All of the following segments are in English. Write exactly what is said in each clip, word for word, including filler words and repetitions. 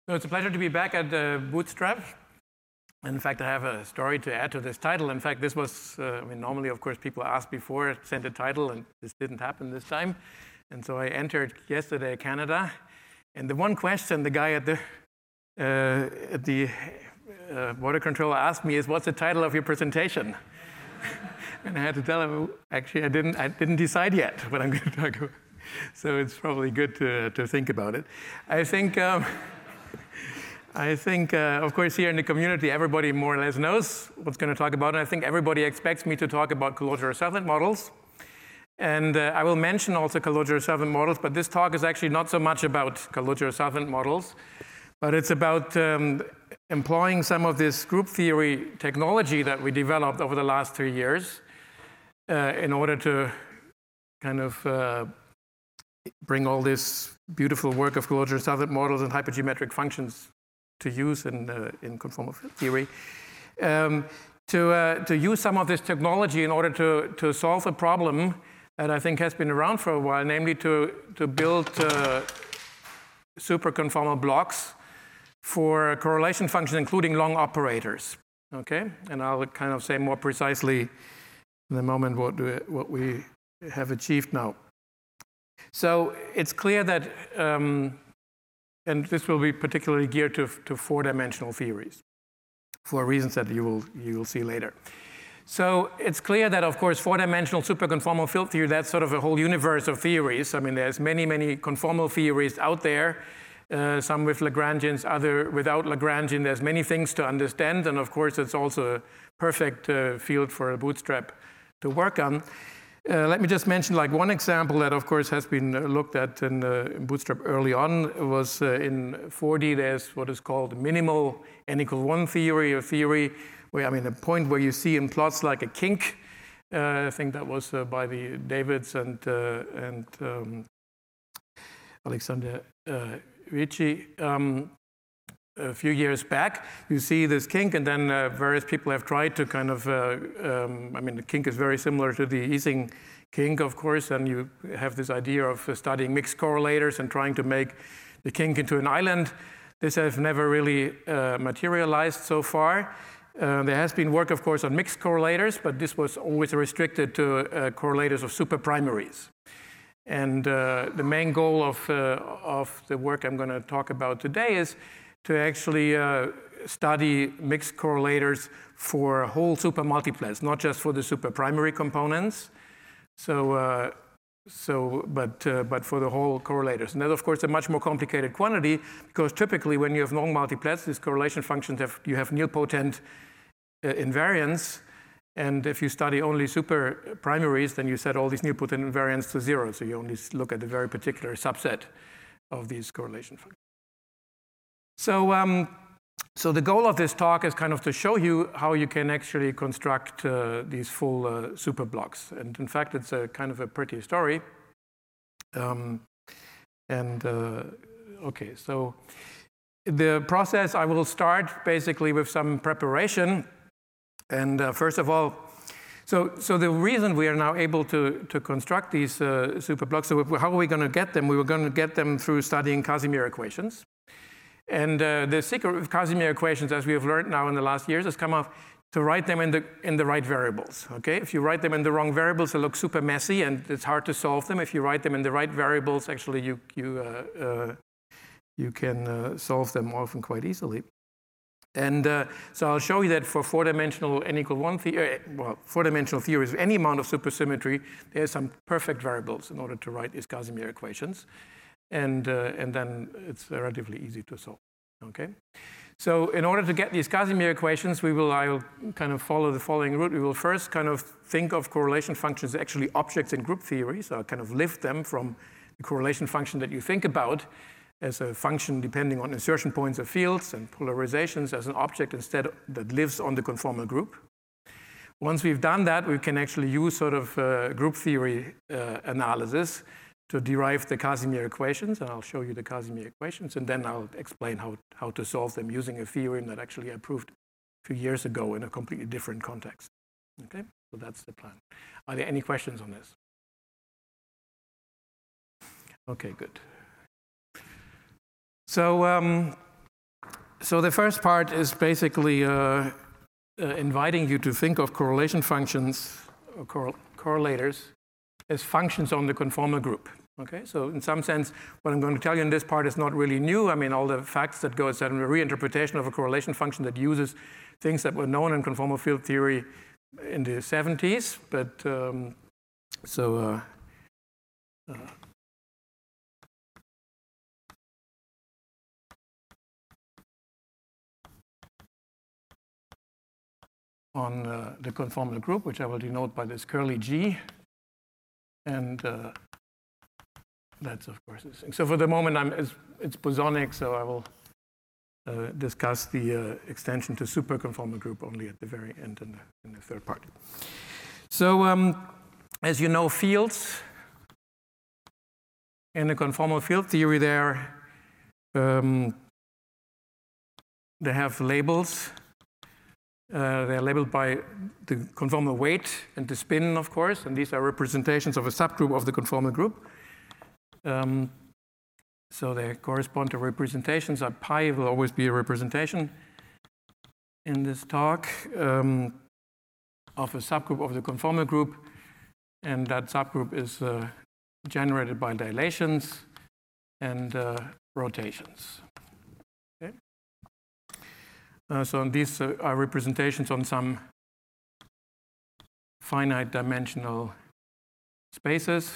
So it's a pleasure to be back at uh, Bootstrap. In fact, I have a story to add to this title. In fact, this was, uh, I mean, normally, of course, people ask before, send a title, and this didn't happen this time. And so I entered yesterday Canada. And the one question the guy at the, uh, at the uh, border controller asked me is, what's the title of your presentation? And I had to tell him, actually, I didn't, I didn't decide yet what I'm going to talk about. So it's probably good to, to think about it. I think... Um, I think, uh, of course, here in the community, everybody more or less knows what's going to talk about. And I think everybody expects me to talk about Colauder servlet models. And uh, I will mention also Colauder servlet models, but this talk is actually not so much about Colauder servlet models, but it's about um, employing some of this group theory technology that we developed over the last three years uh, in order to kind of uh, bring all this beautiful work of Colauder servlet models and hypergeometric functions to use in, uh, in conformal field theory, um, to, uh, to use some of this technology in order to, to solve a problem that I think has been around for a while, namely to, to build uh, superconformal blocks for correlation functions, including long operators. Okay? And I'll kind of say more precisely in a moment what, do, what we have achieved now. So it's clear that um, and this will be particularly geared to, to four-dimensional theories for reasons that you will, you will see later. So it's clear that, of course, four-dimensional superconformal field theory, that's sort of a whole universe of theories. I mean, there's many, many conformal theories out there, uh, some with Lagrangians, other without Lagrangian. There's many things to understand, and of course, it's also a perfect uh, field for a Bootstrap to work on. Uh, let me just mention like one example that, of course, has been looked at in, uh, in Bootstrap early on. It was uh, in four D, there's what is called minimal n equal one theory, or theory where, I mean, a point where you see in plots like a kink. Uh, I think that was uh, by the Davids and, uh, and um, Alexander uh, Ricci. Um, A few years back, you see this kink, and then uh, various people have tried to kind of, uh, um, I mean, the kink is very similar to the Ising kink, of course, and you have this idea of uh, studying mixed correlators and trying to make the kink into an island. This has never really uh, materialized so far. Uh, there has been work, of course, on mixed correlators, but this was always restricted to uh, correlators of superprimaries. And uh, the main goal of, uh, of the work I'm going to talk about today is to actually uh, study mixed correlators for whole supermultiplets, not just for the superprimary components. So, uh, so but, uh, but for the whole correlators. And that's, of course, a much more complicated quantity, because typically when you have long multiplets, these correlation functions, have, you have nilpotent uh, invariance. And if you study only superprimaries, then you set all these nilpotent invariants to zero. So you only look at a very particular subset of these correlation functions. So, um, so the goal of this talk is kind of to show you how you can actually construct uh, these full uh, super blocks. And in fact, it's a kind of a pretty story. Um, and uh, okay, so the process, I will start basically with some preparation. And uh, first of all, so, so the reason we are now able to, to construct these uh, super blocks, so how are we going to get them? We were going to get them through studying Casimir equations. And uh, the secret of Casimir equations, as we have learned now in the last years, has come up to write them in the, in the right variables. Okay? If you write them in the wrong variables, they look super messy, and it's hard to solve them. If you write them in the right variables, actually, you, you, uh, uh, you can uh, solve them often quite easily. And uh, so I'll show you that for four-dimensional n equal one theory, well, four-dimensional theories with any amount of supersymmetry, there's some perfect variables in order to write these Casimir equations. And, uh, and then it's relatively easy to solve, okay? So in order to get these Casimir equations, we will, I will kind of follow the following route. We will first kind of think of correlation functions as actually objects in group theory, so I'll kind of lift them from the correlation function that you think about as a function depending on insertion points of fields and polarizations as an object instead that lives on the conformal group. Once we've done that, we can actually use sort of uh, group theory uh, analysis to derive the Casimir equations, and I'll show you the Casimir equations, and then I'll explain how, how to solve them using a theorem that actually I proved a few years ago in a completely different context. Okay, so that's the plan. Are there any questions on this? Okay, good. So um, so the first part is basically uh, uh, inviting you to think of correlation functions or cor correlators as functions on the conformal group. Okay, so in some sense, what I'm going to tell you in this part is not really new. I mean, all the facts that go, it's a reinterpretation of a correlation function that uses things that were known in conformal field theory in the seventies. But um, so uh, uh, on uh, the conformal group, which I will denote by this curly G, and uh, that's, of course, this thing. So for the moment, I'm, it's, it's bosonic, so I will uh, discuss the uh, extension to superconformal group only at the very end in the, in the third part. So um, as you know, fields in the conformal field theory, there um, they have labels. Uh, they're labeled by the conformal weight and the spin, of course, and these are representations of a subgroup of the conformal group. Um, so they correspond to representations. A pi will always be a representation in this talk um, of a subgroup of the conformal group, and that subgroup is uh, generated by dilations and uh, rotations. Okay? Uh, so these uh, are representations on some finite dimensional spaces.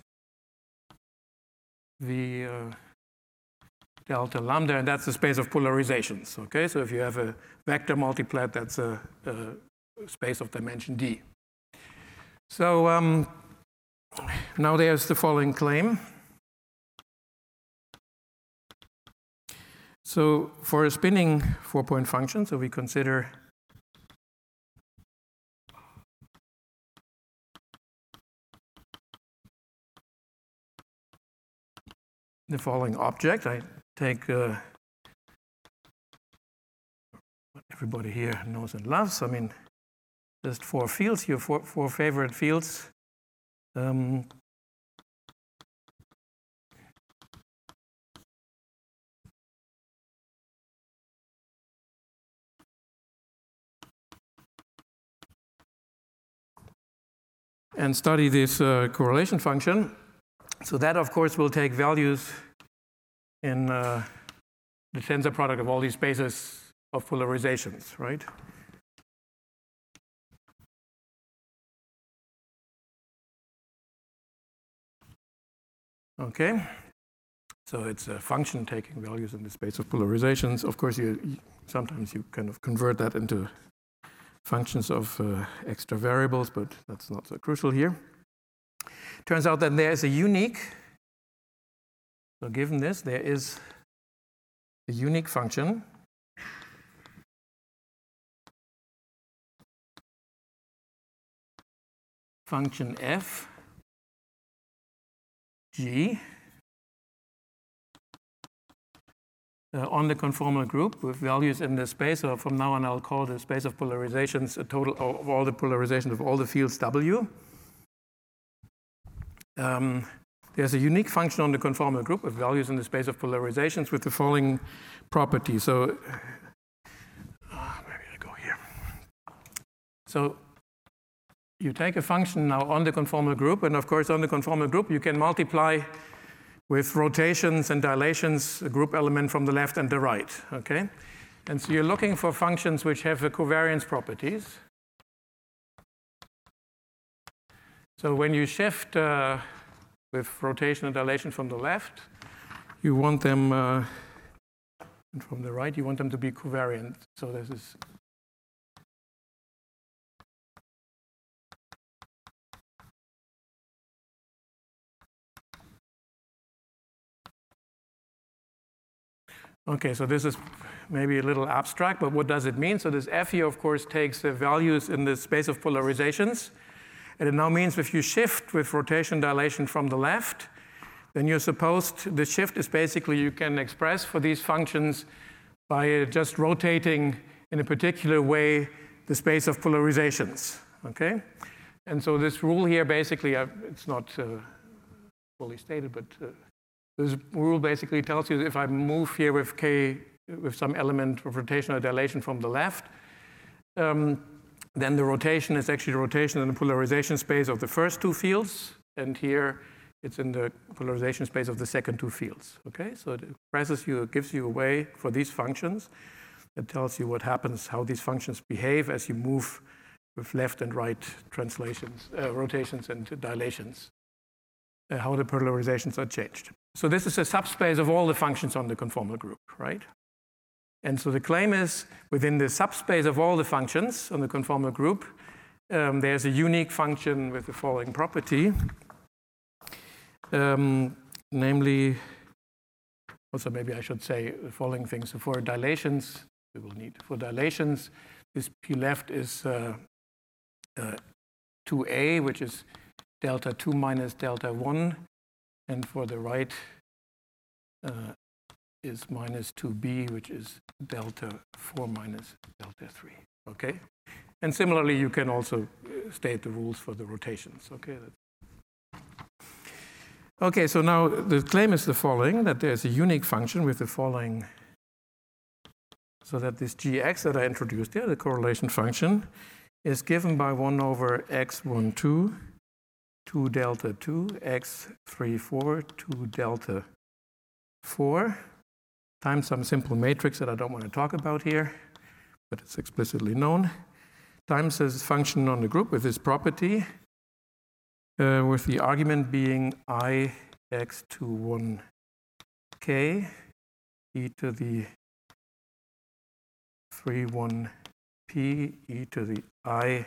The uh, delta lambda, and that's the space of polarizations. Okay, so if you have a vector multiplet, that's a, a space of dimension d. So um, now there's the following claim. So for a spinning four-point function, so we consider the following object. I take uh, what everybody here knows and loves. I mean, just four fields, your four, four favorite fields. Um, and study this uh, correlation function. So that, of course, will take values in uh, the tensor product of all these spaces of polarizations, right? Okay, so it's a function taking values in the space of polarizations. Of course, you, you sometimes you kind of convert that into functions of uh, extra variables, but that's not so crucial here. Turns out that there is a unique, so given this, there is a unique function function f g uh, on the conformal group with values in the space. So from now on, I'll call the space of polarizations a total of all the polarizations of all the fields W. Um, there's a unique function on the conformal group with values in the space of polarizations with the following property. So uh, maybe I go here. So you take a function now on the conformal group, and of course on the conformal group you can multiply with rotations and dilations a group element from the left and the right. Okay, and so you're looking for functions which have the covariance properties. So when you shift uh, with rotation and dilation from the left, you want them, uh, and from the right, you want them to be covariant. So this is okay, so this is maybe a little abstract, but what does it mean? So this F here, of course, takes the values in the space of polarizations. And it now means if you shift with rotation dilation from the left, then you're supposed, the shift is basically you can express for these functions by just rotating in a particular way the space of polarizations, okay? And so this rule here basically, uh, it's not uh, fully stated, but uh, this rule basically tells you that if I move here with k with some element of rotation or dilation from the left, um, then the rotation is actually rotation in the polarization space of the first two fields, and here it's in the polarization space of the second two fields. Okay, so it expresses you, it gives you a way for these functions. It tells you what happens, how these functions behave as you move with left and right translations, uh, rotations and dilations, uh, how the polarizations are changed. So this is a subspace of all the functions on the conformal group, right? And so the claim is, within the subspace of all the functions on the conformal group, um, there's a unique function with the following property, um, namely, also maybe I should say the following things. So for dilations, we will need, for dilations, this P left is uh, uh, two A, which is delta two minus delta one, and for the right uh, is minus two B, which is delta four minus delta three, okay? And similarly, you can also state the rules for the rotations, okay? Okay, so now the claim is the following, that there's a unique function with the following, so that this Gx that I introduced here, the correlation function, is given by one over x one two, two delta two, x three four, two delta four, times some simple matrix that I don't want to talk about here, but it's explicitly known, times this function on the group with this property, uh, with the argument being I x to one k e to the three one p e to the I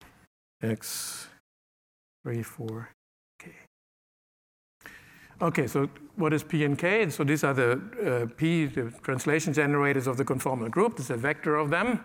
x three four k. Okay, so what is P and K? So these are the uh, P, the translation generators of the conformal group. There's a vector of them.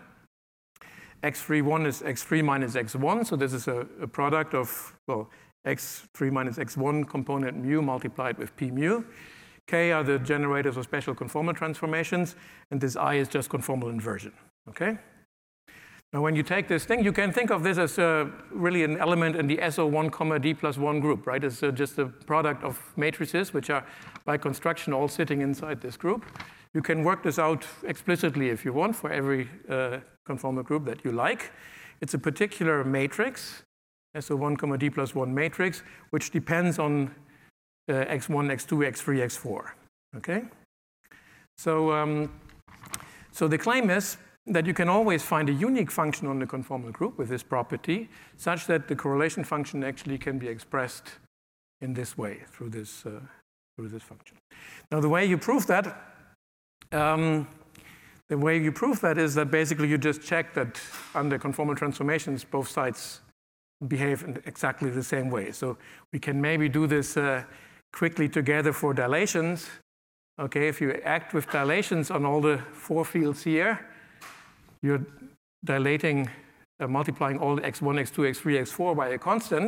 x three one is x three minus x one. So this is a, a product of, well, x three minus x one component mu multiplied with P mu. K are the generators of special conformal transformations. And this I is just conformal inversion. Okay? Now, when you take this thing, you can think of this as uh, really an element in the S O one comma D plus one group, right? It's uh, just a product of matrices, which are by construction all sitting inside this group. You can work this out explicitly if you want for every uh, conformal group that you like. It's a particular matrix, S O one comma D plus one matrix, which depends on uh, x one, x two, x three, x four. Okay? So, um, so the claim is that you can always find a unique function on the conformal group with this property, such that the correlation function actually can be expressed in this way through this, uh, through this function. Now, the way you prove that, um, the way you prove that is that basically you just check that under conformal transformations, both sides behave in exactly the same way. So we can maybe do this uh, quickly together for dilations. Okay, if you act with dilations on all the four fields here, you're dilating, uh, multiplying all x one, x two, x three, x four by a constant.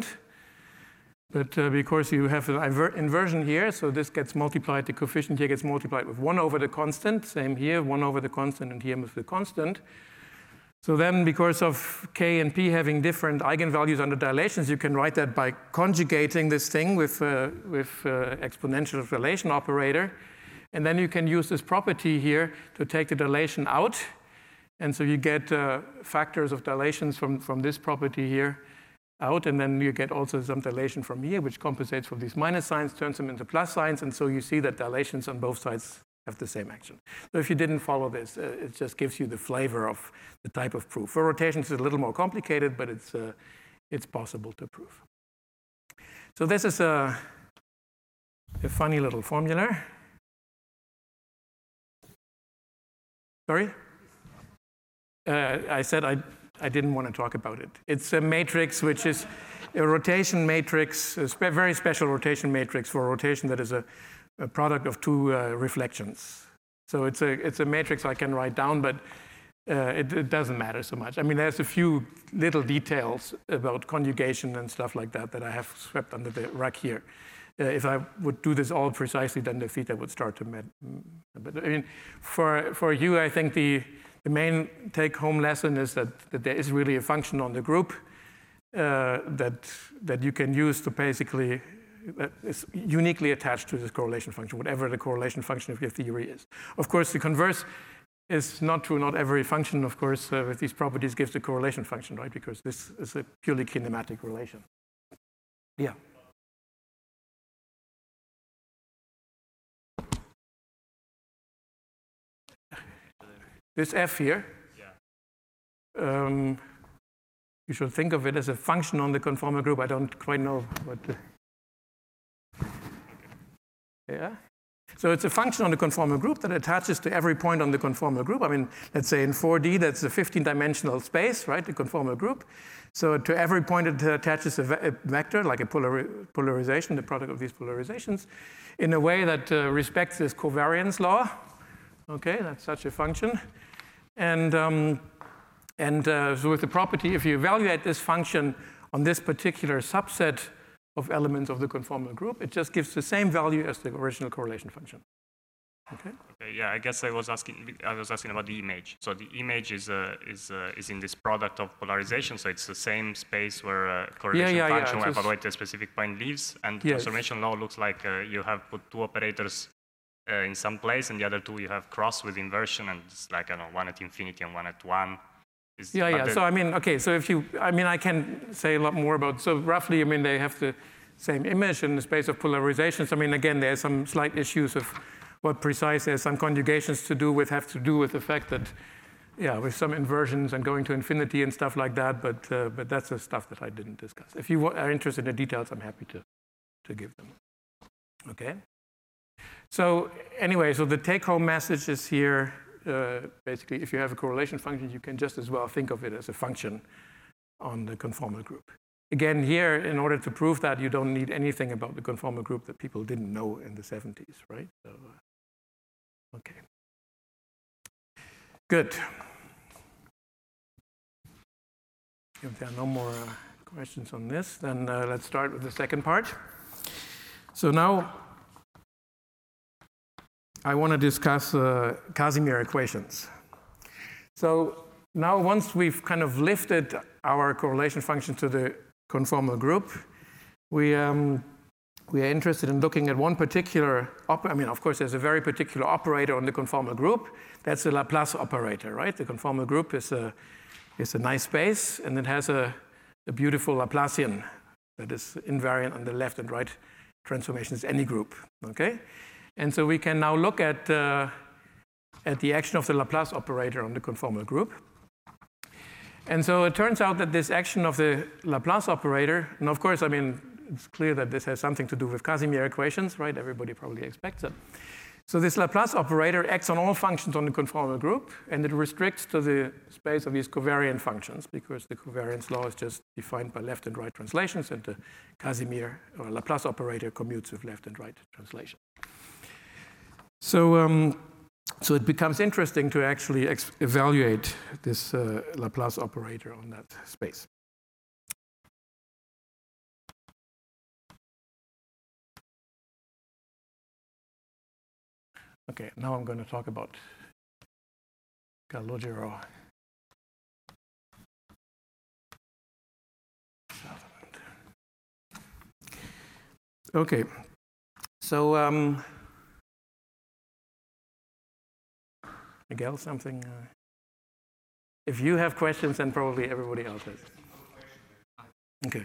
But uh, because you have an inver inversion here, so this gets multiplied, the coefficient here gets multiplied with one over the constant. Same here, one over the constant, and here with the constant. So then, because of K and P having different eigenvalues under dilations, you can write that by conjugating this thing with, uh, with uh, exponential dilation operator. And then you can use this property here to take the dilation out. And so you get uh, factors of dilations from, from this property here out, and then you get also some dilation from here, which compensates for these minus signs, turns them into plus signs, and so you see that dilations on both sides have the same action. So if you didn't follow this, uh, it just gives you the flavor of the type of proof. For rotations, it's a little more complicated, but it's, uh, it's possible to prove. So this is a, a funny little formula. Sorry? Uh, I said I, I didn't want to talk about it. It's a matrix which is a rotation matrix, a spe very special rotation matrix for a rotation that is a, a product of two uh, reflections. So it's a, it's a matrix I can write down, but uh, it, it doesn't matter so much. I mean, there's a few little details about conjugation and stuff like that that I have swept under the rug here. Uh, if I would do this all precisely, then the theta would start to matter. But I mean, for, for you, I think the The main take-home lesson is that, that there is really a function on the group uh, that, that you can use to basically, that is uniquely attached to this correlation function, whatever the correlation function of your theory is. Of course, the converse is not true. Not every function, of course, uh, with these properties gives a correlation function, right? Because this is a purely kinematic relation. Yeah. This f here, yeah. um, you should think of it as a function on the conformal group. I don't quite know what. The, yeah. So it's a function on the conformal group that attaches to every point on the conformal group. I mean, let's say in four D, that's a fifteen-dimensional space, right, the conformal group. So to every point it attaches a, ve a vector, like a polar polarization, the product of these polarizations, in a way that uh, respects this covariance law. Okay, that's such a function. And, um, and uh, so with the property, if you evaluate this function on this particular subset of elements of the conformal group, it just gives the same value as the original correlation function. Okay. Okay. Yeah, I guess I was asking. I was asking about the image. So the image is uh, is uh, is in this product of polarization. So it's the same space where uh, correlation yeah, yeah, function yeah, where evaluate a specific point lives, and yes. Transformation law looks like uh, you have put two operators uh, in some place, and the other two you have cross with inversion, and it's like I don't know, one at infinity and one at one. Is, yeah, yeah. So I mean, okay. So if you, I mean, I can say a lot more about. So roughly, I mean, they have the same image in the space of polarizations. I mean, again, there's some slight issues of what precise. There's some conjugations to do with, have to do with the fact that, yeah, with some inversions and going to infinity and stuff like that. But uh, but that's the stuff that I didn't discuss. If you are interested in the details, I'm happy to to give them. Okay. So anyway, so the take-home message is here. Uh, basically, if you have a correlation function, you can just as well think of it as a function on the conformal group. Again, here, in order to prove that, you don't need anything about the conformal group that people didn't know in the seventies, right? So, uh, okay. Good. If there are no more uh, questions on this, then uh, let's start with the second part. So now, I want to discuss uh, Casimir equations. So now once we've kind of lifted our correlation function to the conformal group, we, um, we are interested in looking at one particular, I mean, of course, there's a very particular operator on the conformal group. That's the Laplace operator, right? The conformal group is a, is a nice space, and it has a, a beautiful Laplacian that is invariant on the left and right transformations, any group, okay? And so we can now look at, uh, at the action of the Laplace operator on the conformal group. And so it turns out that this action of the Laplace operator, and of course, I mean, it's clear that this has something to do with Casimir equations, right? Everybody probably expects it. So this Laplace operator acts on all functions on the conformal group, and it restricts to the space of these covariant functions, because the covariance law is just defined by left and right translations, and the Casimir or Laplace operator commutes with left and right translation. So, um, so it becomes interesting to actually ex evaluate this uh, Laplace operator on that space. Okay, now I'm going to talk about Calogero. Okay, so um, Miguel, something? Uh, if you have questions, then probably everybody else has. Okay.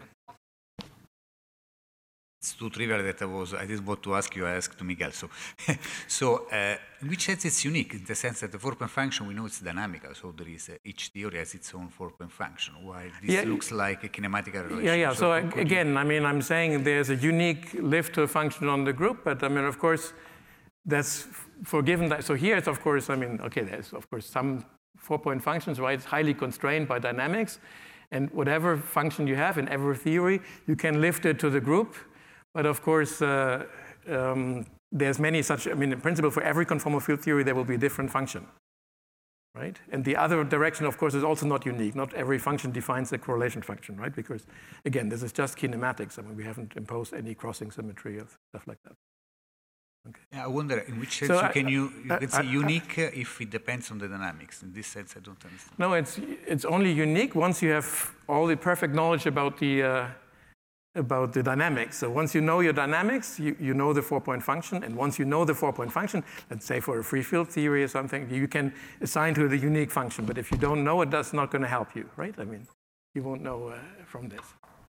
It's too trivial that I was, I didn't want to ask you, I asked to Miguel. So, so uh, in which sense it's unique? In the sense that the four-point function, we know it's dynamical, so there is, uh, each theory has its own four-point function, while this yeah, looks like a kinematic relation. Yeah, yeah, so, so again, you... I mean, I'm saying there's a unique lift to a function on the group, but I mean, of course, that's for given that, so here it's of course, I mean, okay, there's of course some four-point functions, right? It's highly constrained by dynamics, and whatever function you have in every theory, you can lift it to the group. But of course, uh, um, there's many such, I mean, in principle, for every conformal field theory, there will be a different function, right? And the other direction, of course, is also not unique. Not every function defines a correlation function, right? Because, again, this is just kinematics. I mean, we haven't imposed any crossing symmetry or stuff like that. Okay. Yeah, I wonder, in which sense so you I, can you, you I, can say I, unique uh, if it depends on the dynamics? In this sense, I don't understand. No, it's, it's only unique once you have all the perfect knowledge about the, uh, about the dynamics. So once you know your dynamics, you, you know the four-point function. And once you know the four-point function, let's say for a free field theory or something, you can assign to it a unique function. But if you don't know it, that's not going to help you, right? I mean, you won't know uh, from this.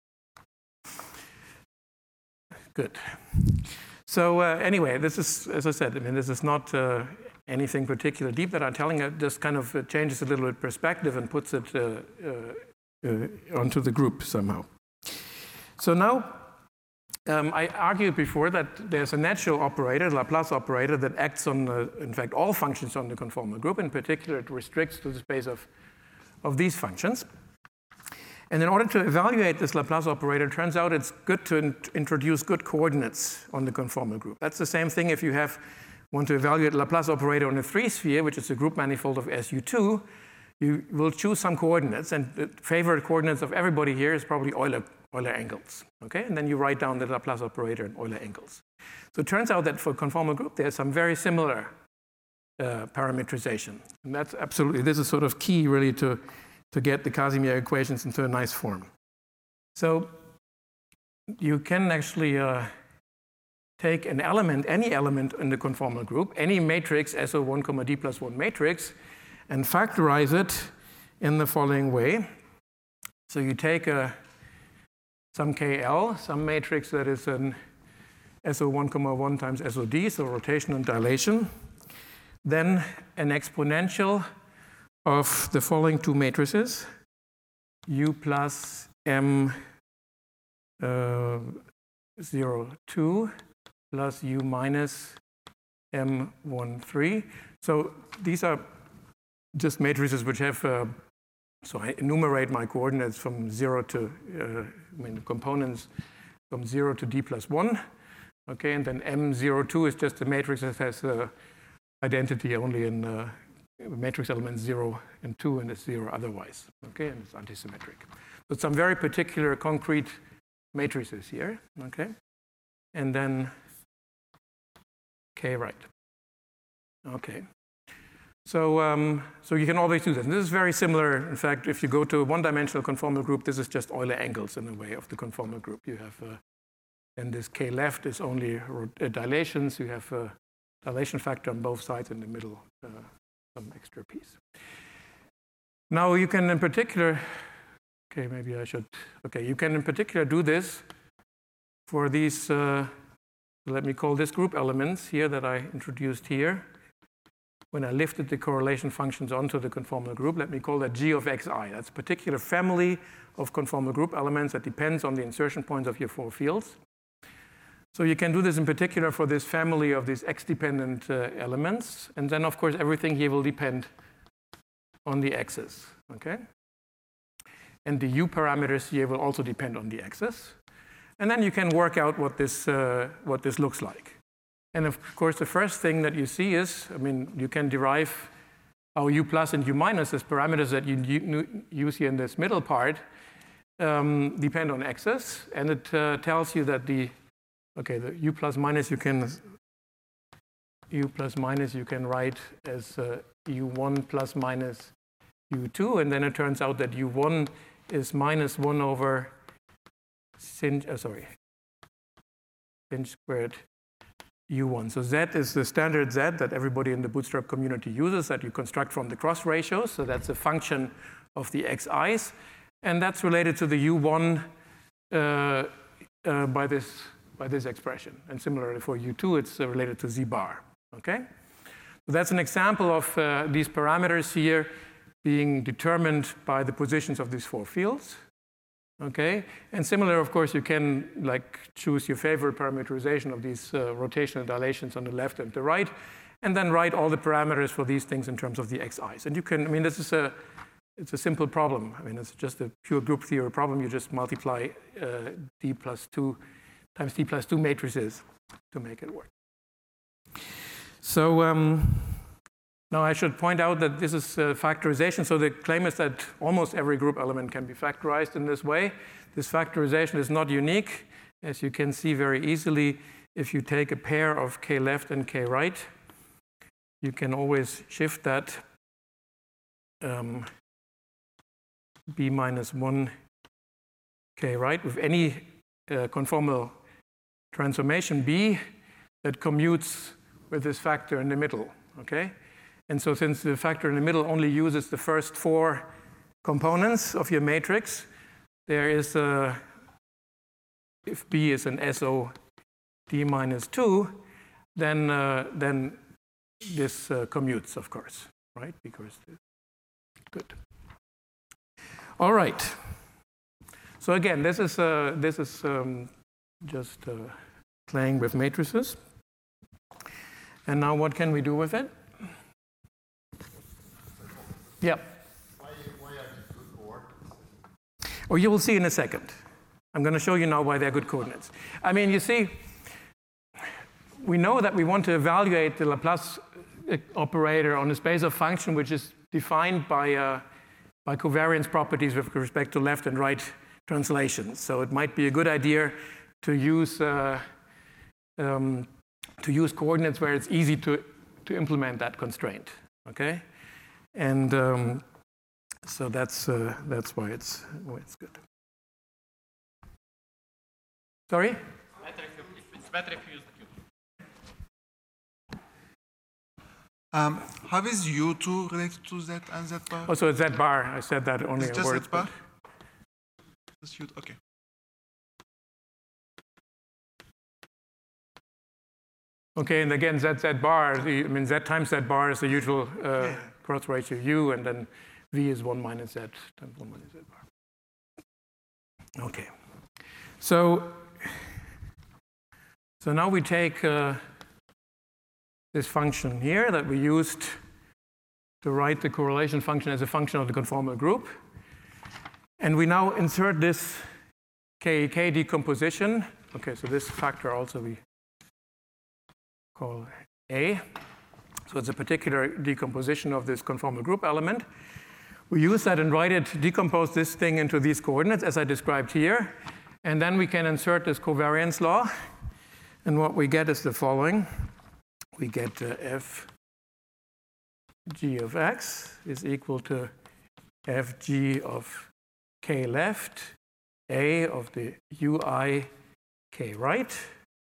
Good. So uh, anyway, this is, as I said, I mean, this is not uh, anything particularly deep that I'm telling you. It just kind of uh, changes a little bit perspective and puts it uh, uh, uh, onto the group somehow. So now, um, I argued before that there's a natural operator, Laplace operator, that acts on, uh, in fact, all functions on the conformal group. In particular, it restricts to the space of, of these functions. And in order to evaluate this Laplace operator, it turns out it's good to in introduce good coordinates on the conformal group. That's the same thing if you have want to evaluate Laplace operator on a three-sphere, which is a group manifold of S U two. You will choose some coordinates, and the favorite coordinates of everybody here is probably Euler, Euler angles. Okay, and then you write down the Laplace operator in Euler angles. So it turns out that for conformal group, there's some very similar uh, parametrization, and that's absolutely this is sort of key really to to get the Casimir equations into a nice form. So you can actually uh, take an element, any element in the conformal group, any matrix S O one comma D plus one matrix, and factorize it in the following way. So you take a, some K L, some matrix that is an S O one comma one times S O D, so rotation and dilation, then an exponential of the following two matrices, U plus M uh, zero two plus U minus M one three. So these are just matrices which have, uh, so I enumerate my coordinates from zero to, uh, I mean, components from zero to D plus one. Okay, and then M zero two is just a matrix that has uh, identity only in uh, matrix elements zero and two, and it's zero otherwise. Okay, and it's antisymmetric. So some very particular concrete matrices here. Okay, and then K right. Okay. So, um, so you can always do that. And this is very similar. In fact, if you go to a one-dimensional conformal group, this is just Euler angles in a way of the conformal group. You have, uh, and this K left is only uh, dilations. You have a dilation factor on both sides, in the middle, uh, some extra piece. Now you can in particular, okay, maybe I should, okay, you can in particular do this for these, uh, let me call this group elements here that I introduced here. When I lifted the correlation functions onto the conformal group, let me call that G of xi. That's a particular family of conformal group elements that depends on the insertion points of your four fields. So you can do this in particular for this family of these x-dependent uh, elements. And then, of course, everything here will depend on the axis. Okay? And the u parameters here will also depend on the axis. And then you can work out what this, uh, what this looks like. And of course, the first thing that you see is, I mean, you can derive how u plus and u minus as parameters that you use here in this middle part um, depend on axis. And it uh, tells you that the, okay, the u plus minus you can, u plus minus you can write as uh, u one plus minus u two. And then it turns out that u one is minus one over sin, uh, sorry, sin squared u one. So Z is the standard Z that everybody in the Bootstrap community uses, that you construct from the cross ratios. So that's a function of the xi's. And that's related to the u one uh, uh, by, this, by this expression. And similarly for u two, it's uh, related to z bar. Okay? So that's an example of uh, these parameters here being determined by the positions of these four fields. Okay, and similar, of course, you can like choose your favorite parameterization of these uh, rotational dilations on the left and the right, and then write all the parameters for these things in terms of the xi's. And you can, I mean, this is a, it's a simple problem. I mean, it's just a pure group theory problem. You just multiply uh, d plus two times d plus two matrices to make it work. So um, now I should point out that this is uh, factorization. So the claim is that almost every group element can be factorized in this way. This factorization is not unique. As you can see very easily, if you take a pair of k left and k right, you can always shift that um, b minus one k right with any uh, conformal transformation B that commutes with this factor in the middle, okay? And so since the factor in the middle only uses the first four components of your matrix, there is a, if B is an S O D minus two, then, uh, then this uh, commutes, of course, right? Because, good. All right. So again, this is, uh, this is um, just uh, playing with matrices. And now what can we do with it? Yeah. Why, why are these good coordinates? Oh, you will see in a second. I'm going to show you now why they're good coordinates. I mean, you see, we know that we want to evaluate the Laplace operator on a space of function which is defined by, uh, by covariance properties with respect to left and right translations. So it might be a good idea to use, uh, um, to use coordinates where it's easy to, to implement that constraint, okay? And um, so that's, uh, that's why it's, why it's good. Sorry? It's better if you use the cube. Um, how is U two related to Z and Z bar? Also, it's Z bar. I said that only It's in just words. Z bar? Just U, okay. Okay, and again, Z Z bar, the, I mean, Z times Z bar is the usual uh, yeah. cross ratio U, and then V is one minus Z times one minus Z bar. Okay. So, so now we take uh, this function here that we used to write the correlation function as a function of the conformal group. And we now insert this K E K decomposition. Okay, so this factor also we call A. So it's a particular decomposition of this conformal group element. We use that and write it, decompose this thing into these coordinates as I described here. And then we can insert this covariance law. And what we get is the following. We get uh, f g of x is equal to f g of k left, a of the ui k right.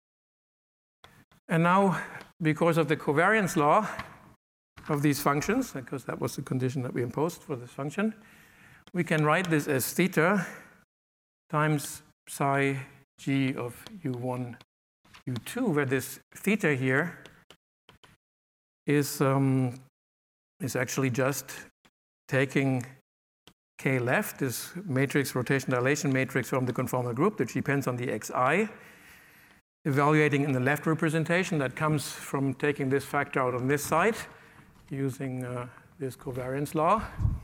And now, because of the covariance law of these functions, because that was the condition that we imposed for this function, we can write this as theta times psi g of u one, u two, where this theta here is, um, is actually just taking k left, this matrix, rotation dilation matrix from the conformal group, which depends on the xi, evaluating in the left representation that comes from taking this factor out on this side using uh, this covariance law.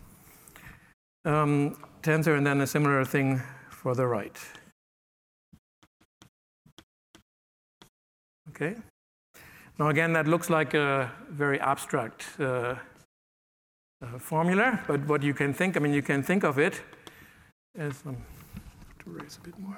Um, tensor, and then a similar thing for the right. Okay. Now again, that looks like a very abstract uh, uh, formula, but what you can think, I mean, you can think of it as, um, to raise a bit more.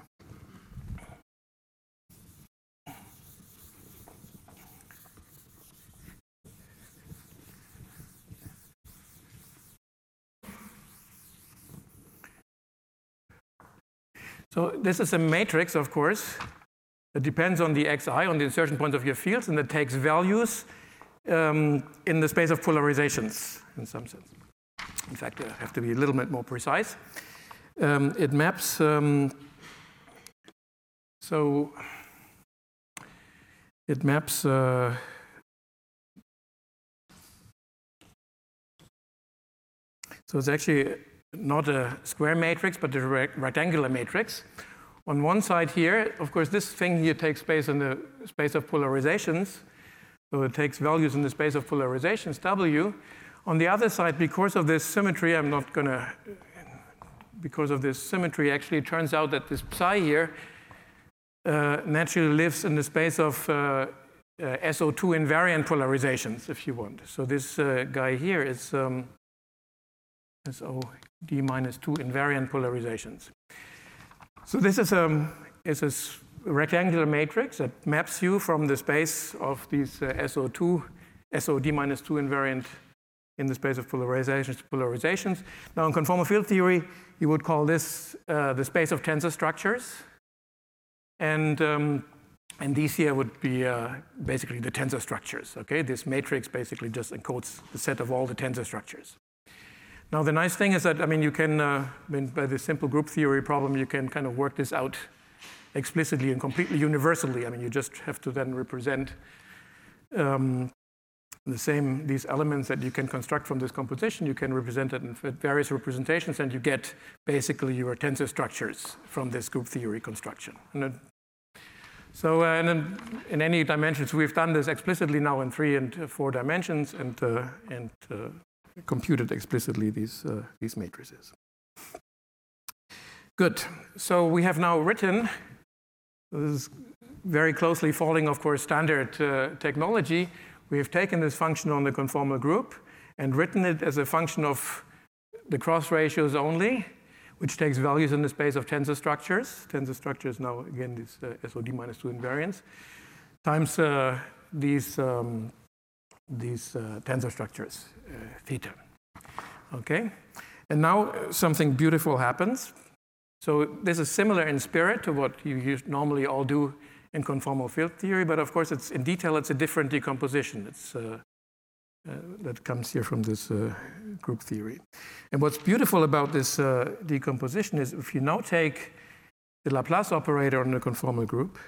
So this is a matrix, of course. It depends on the xi, on the insertion points of your fields, and it takes values um, in the space of polarizations, in some sense. In fact, I have to be a little bit more precise. Um, it maps, um, so it maps uh, so it's actually not a square matrix, but a rectangular matrix. On one side here, of course, this thing here takes place in the space of polarizations. So it takes values in the space of polarizations, W. On the other side, because of this symmetry, I'm not going to, because of this symmetry, actually it turns out that this psi here uh, naturally lives in the space of uh, uh, S O two invariant polarizations, if you want. So this uh, guy here is um, S O D minus two invariant polarizations. So this is a, is a rectangular matrix that maps you from the space of these uh, S O two, S O D minus two invariant in the space of polarizations to polarizations. Now in conformal field theory, you would call this uh, the space of tensor structures. And, um, and these here would be uh, basically the tensor structures. Okay, this matrix basically just encodes the set of all the tensor structures. Now, the nice thing is that, I mean, you can, uh, I mean, by the simple group theory problem, you can kind of work this out explicitly and completely universally. I mean, you just have to then represent um, the same, these elements that you can construct from this composition, you can represent it in various representations, and you get basically your tensor structures from this group theory construction. And then, so uh, and then in any dimensions, we've done this explicitly now in three and four dimensions, and, uh, and uh, computed explicitly these, uh, these matrices. Good. So we have now written, this is very closely following, of course, standard uh, technology. We have taken this function on the conformal group and written it as a function of the cross ratios only, which takes values in the space of tensor structures. Tensor structures now, again, this uh, S O D minus two invariance, times uh, these, um, these uh, tensor structures, uh, theta. Okay? And now something beautiful happens. So this is similar in spirit to what you normally all do in conformal field theory, but of course, it's in detail, it's a different decomposition. It's, uh, uh, that comes here from this uh, group theory. And what's beautiful about this uh, decomposition is if you now take the Laplace operator on the conformal group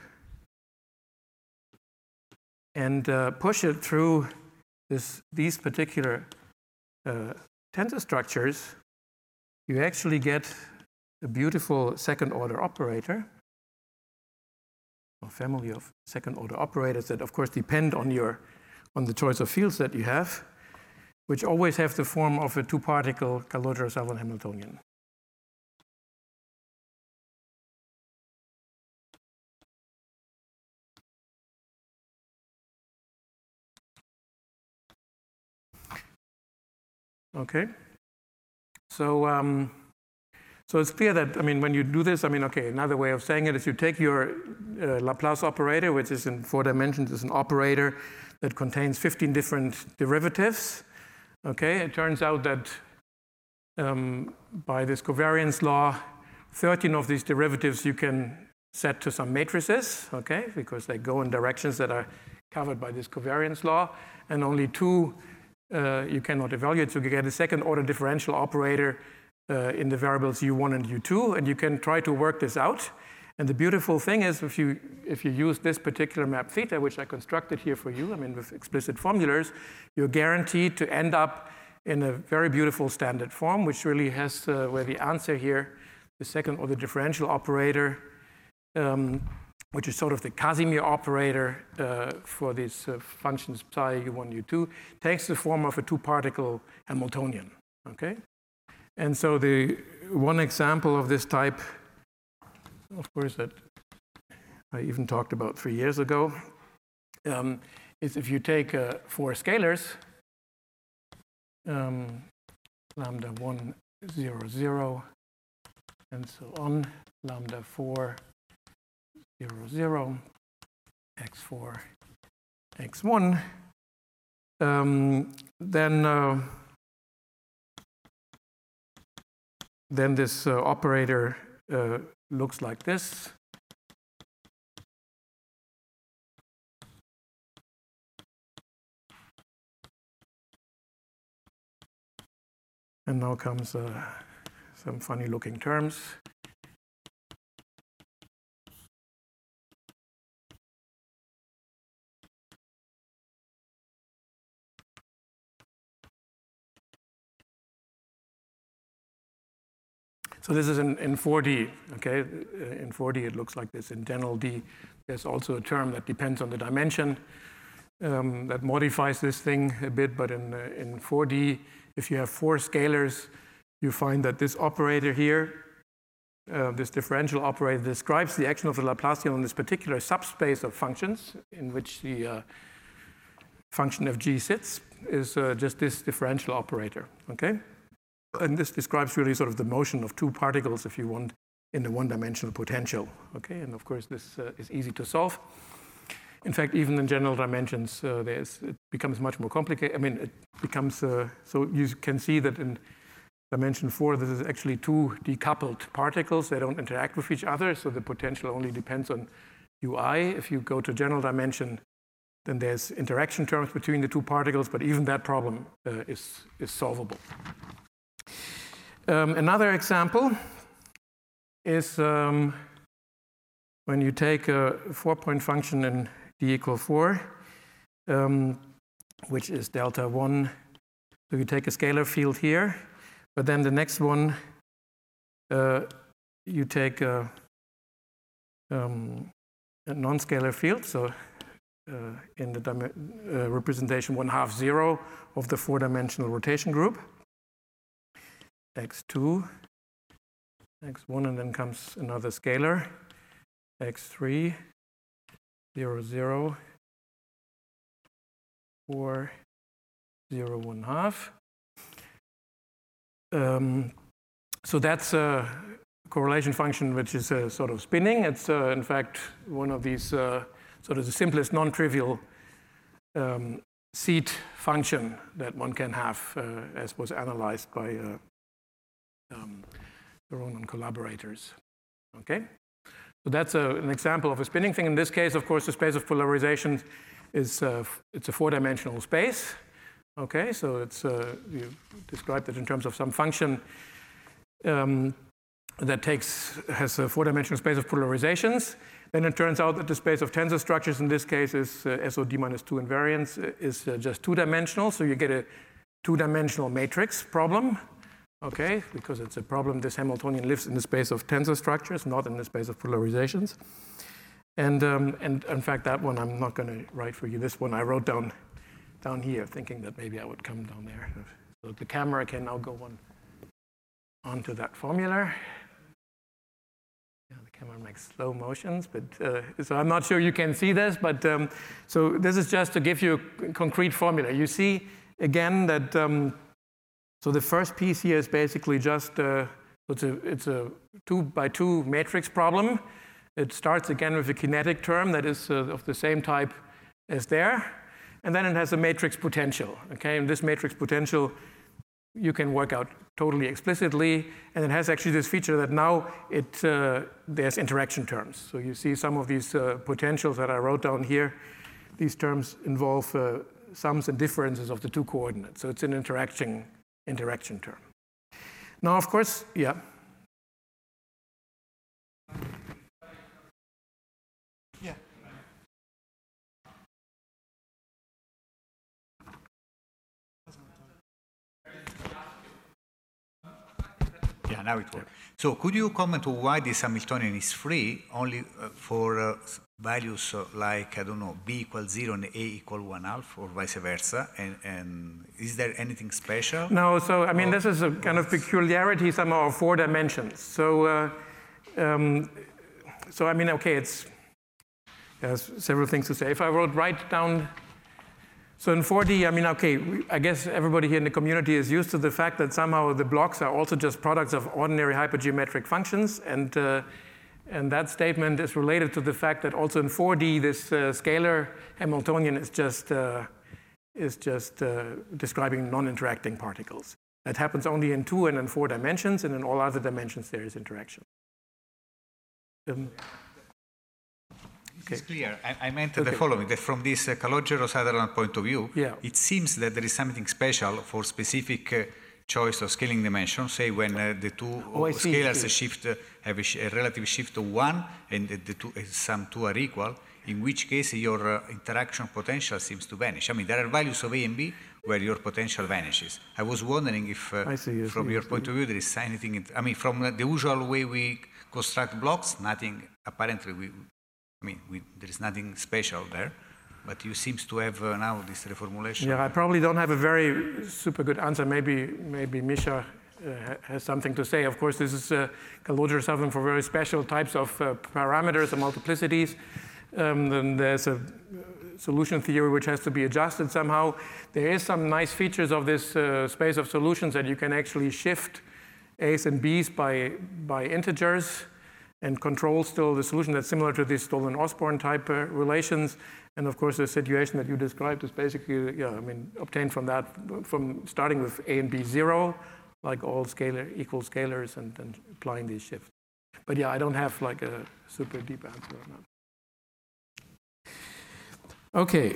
and uh, push it through this, these particular uh, tensor structures, you actually get a beautiful second order operator, a family of second order operators that of course depend on your on the choice of fields that you have, which always have the form of a two particle Calogero-Savon Hamiltonian. Okay, so um, So it's clear that, I mean, when you do this, I mean, okay, another way of saying it is you take your uh, Laplace operator, which is in four dimensions, is an operator that contains fifteen different derivatives. Okay, it turns out that um, by this covariance law, thirteen of these derivatives you can set to some matrices, okay, because they go in directions that are covered by this covariance law, and only two uh, you cannot evaluate. So you get a second order differential operator Uh, in the variables u one and u two, and you can try to work this out. And the beautiful thing is, if you if you use this particular map theta, which I constructed here for you, I mean with explicit formulas, you're guaranteed to end up in a very beautiful standard form, which really has uh, where the answer here, the second order differential operator, um, which is sort of the Casimir operator uh, for these uh, functions psi u one, u two, takes the form of a two-particle Hamiltonian. Okay. And so the one example of this type, of course, that I even talked about three years ago, um, is if you take uh, four scalars, um, lambda one, zero, zero, and so on, lambda four, zero, zero, x four, x one, um, then uh, then this uh, operator uh, looks like this. And now comes uh, some funny looking terms. So this is in, in four D, okay? In four D it looks like this. In general D, there's also a term that depends on the dimension um, that modifies this thing a bit, but in, uh, in four D, if you have four scalars, you find that this operator here, uh, this differential operator, describes the action of the Laplacian on this particular subspace of functions in which the uh, function of G sits, is uh, just this differential operator, okay? And this describes really sort of the motion of two particles, if you want, in the one-dimensional potential. Okay, and of course this uh, is easy to solve. In fact, even in general dimensions, uh, there's, it becomes much more complicated. I mean, it becomes uh, so you can see that in dimension four, this is actually two decoupled particles. They don't interact with each other, so the potential only depends on ui. If you go to general dimension, then there's interaction terms between the two particles, but even that problem uh, is, is solvable. Um, another example is um, when you take a four-point function in d equal four, um, which is delta one. So you take a scalar field here, but then the next one, uh, you take a, um, a non-scalar field. So uh, in the uh, representation one half zero of the four-dimensional rotation group, x two, x one, and then comes another scalar, x three, zero, zero, four, zero, one half. Um, so that's a correlation function which is uh, sort of spinning. It's uh, in fact one of these uh, sort of the simplest non-trivial um, seed function that one can have, uh, as was analyzed by uh, um, the Ronan collaborators. Okay, so that's a, an example of a spinning thing. In this case, of course, the space of polarization is uh, it's a four-dimensional space. Okay, so it's uh, you described it in terms of some function um, that takes has a four-dimensional space of polarizations. Then it turns out that the space of tensor structures in this case is uh, S O D minus two invariance uh, is uh, just two-dimensional. So you get a two-dimensional matrix problem. Okay, because it's a problem. This Hamiltonian lives in the space of tensor structures, not in the space of polarizations. And um, and in fact, that one I'm not going to write for you. This one I wrote down. down here, thinking that maybe I would come down there. So the camera can now go on onto that formula. Yeah, the camera makes slow motions, but uh, so I'm not sure you can see this, but um, so this is just to give you a concrete formula. You see again that um, so the first piece here is basically just uh, it's a it's a two by two matrix problem. It starts again with a kinetic term that is uh, of the same type as there. And then it has a matrix potential, okay? And this matrix potential you can work out totally explicitly, and it has actually this feature that now it uh, there's interaction terms. So you see some of these uh, potentials that I wrote down here. These terms involve uh, sums and differences of the two coordinates. So it's an interaction interaction term. Now, of course, yeah. Yeah. Yeah, now it works. So could you comment on why this Hamiltonian is free only uh, for uh, values uh, like, I don't know, b equals zero and a equal one half, or vice versa? And, and is there anything special? No, so I mean, or, this is a kind of peculiarity somehow of four dimensions. So, uh, um, so I mean, okay, it's there's several things to say. If I wrote right down. So in four D, I mean, okay, I guess everybody here in the community is used to the fact that somehow the blocks are also just products of ordinary hypergeometric functions, and uh, and that statement is related to the fact that also in four D, this uh, scalar Hamiltonian is just uh, is just uh, describing non-interacting particles. That happens only in two and in four dimensions, and in all other dimensions there is interaction. Um, It's clear. I, I meant okay. the following, that from this uh, Calogero-Sutherland point of view, yeah. it seems that there is something special for specific uh, choice of scaling dimension, say when uh, the two oh, scalars shift, uh, have a, sh a relative shift of one and the two, uh, some two are equal, in which case your uh, interaction potential seems to vanish. I mean, there are values of A and B where your potential vanishes. I was wondering if, uh, see, from see, your point of view, there is anything, in, I mean, from the usual way we construct blocks, nothing, apparently, we, I mean, we, there is nothing special there, but you seem to have uh, now this reformulation. Yeah, I probably don't have a very super good answer. Maybe, maybe Misha uh, has something to say. Of course, this is uh, Calogero-Sutherland for very special types of uh, parameters and multiplicities. Um, then there's a solution theory which has to be adjusted somehow. There is some nice features of this uh, space of solutions that you can actually shift A's and B's by, by integers and control still the solution that's similar to these Stolen-Osborne type uh, relations. And of course, the situation that you described is basically, yeah, I mean, obtained from that, from starting with A and B zero, like all scalar equal scalars and then applying these shifts. But yeah, I don't have like a super deep answer on that. Okay.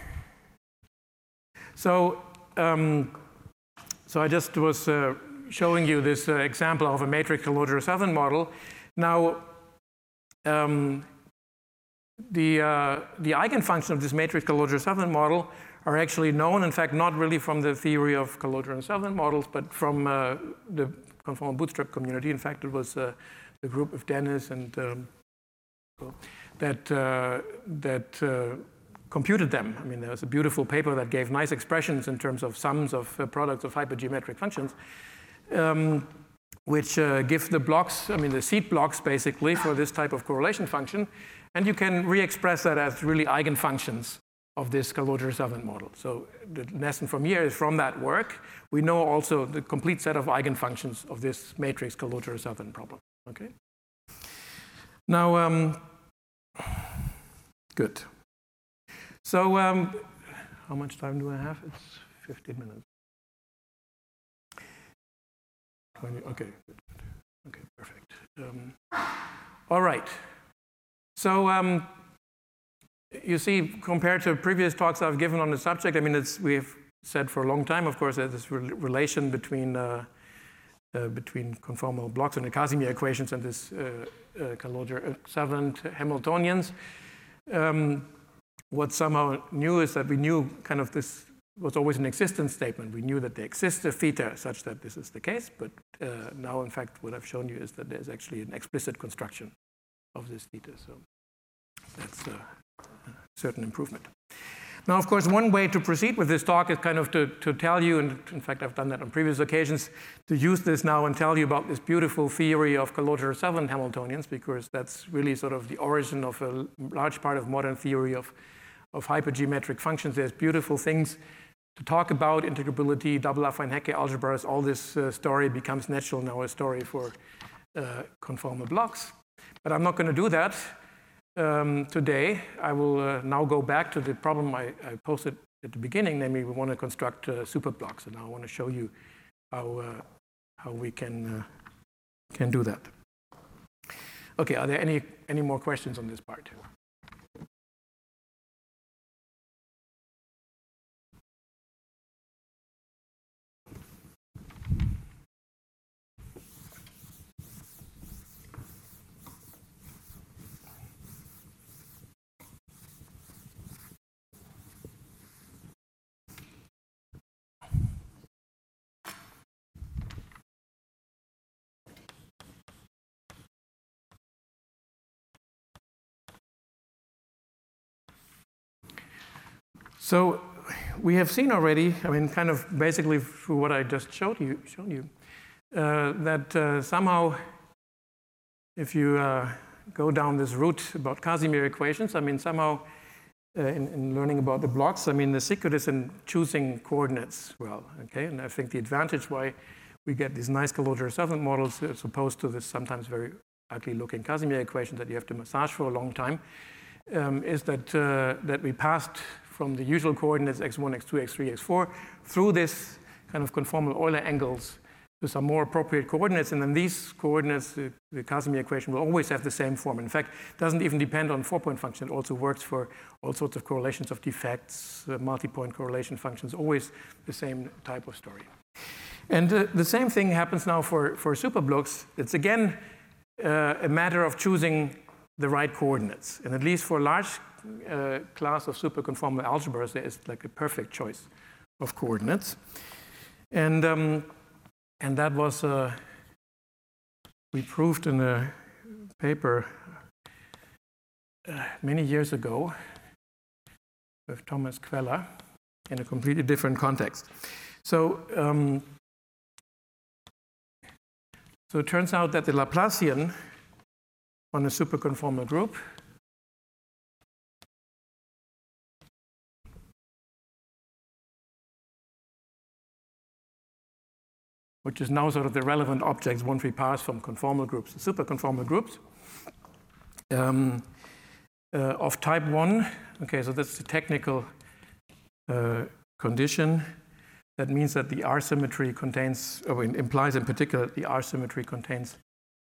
So, um, so I just was uh, showing you this uh, example of a matrix Calogero-Sutherland model. Now, um, the uh, the eigenfunction of this matrix Calogero-Sutherland model are actually known. In fact, not really from the theory of Calogero and Sutherland models, but from uh, the conformal bootstrap community. In fact, it was uh, the group of Dennis and um, that uh, that uh, computed them. I mean, there was a beautiful paper that gave nice expressions in terms of sums of uh, products of hypergeometric functions, um, which uh, give the blocks, I mean, the seed blocks basically for this type of correlation function, and you can re-express that as really eigenfunctions of this Calogero-Sutherland model. So the lesson from here is from that work, we know also the complete set of eigenfunctions of this matrix Calogero-Sutherland problem. Okay. Now, um, good. So, um, how much time do I have? It's fifteen minutes. twenty, okay, good, good. Okay, perfect. Um, all right. So, um, you see, compared to previous talks I've given on the subject, I mean, it's, we have said for a long time, of course, there's this re relation between uh, uh, between conformal blocks and the Casimir equations and this uh, uh, Calogero-Sutherland Hamiltonians. Um, what somehow new is that we knew kind of this was always an existence statement. We knew that there exists a theta such that this is the case, but uh, now, in fact, what I've shown you is that there's actually an explicit construction of this theta. So that's uh, a certain improvement. Now, of course, one way to proceed with this talk is kind of to, to tell you, and in fact, I've done that on previous occasions, to use this now and tell you about this beautiful theory of Calogero-Sutherland Hamiltonians, because that's really sort of the origin of a large part of modern theory of, of hypergeometric functions. There's beautiful things to talk about, integrability, double affine Hecke algebras. All this uh, story becomes natural now a story for uh, conformal blocks. But I'm not going to do that. Um, today, I will uh, now go back to the problem I, I posted at the beginning, namely we want to construct uh, superblocks, and now I want to show you how uh, how we can uh, can do that. Okay, are there any any more questions on this part? So we have seen already, I mean, kind of basically through what I just showed you, shown you uh, that uh, somehow if you uh, go down this route about Casimir equations, I mean, somehow uh, in, in learning about the blocks, I mean, the secret is in choosing coordinates well, okay? And I think the advantage why we get these nice Calogero-Sutherland models as opposed to this sometimes very ugly-looking Casimir equation that you have to massage for a long time um, is that, uh, that we passed from the usual coordinates x one, x two, x three, x four through this kind of conformal Euler angles to some more appropriate coordinates. And then these coordinates, the, the Casimir equation, will always have the same form. In fact, it doesn't even depend on four-point function. It also works for all sorts of correlations of defects, uh, multi-point correlation functions, always the same type of story. And uh, the same thing happens now for, for superblocks. It's again uh, a matter of choosing the right coordinates. And at least for large uh, class of superconformal algebras, there is like a perfect choice of coordinates. And, um, and that was, uh, we proved in a paper uh, many years ago with Thomas Queller in a completely different context. So, um, so it turns out that the Laplacian on a superconformal group which is now sort of the relevant objects once we pass from conformal groups to superconformal groups, um, uh, of type one. Okay, so that's the technical uh, condition that means that the R symmetry contains, or implies in particular, the R symmetry contains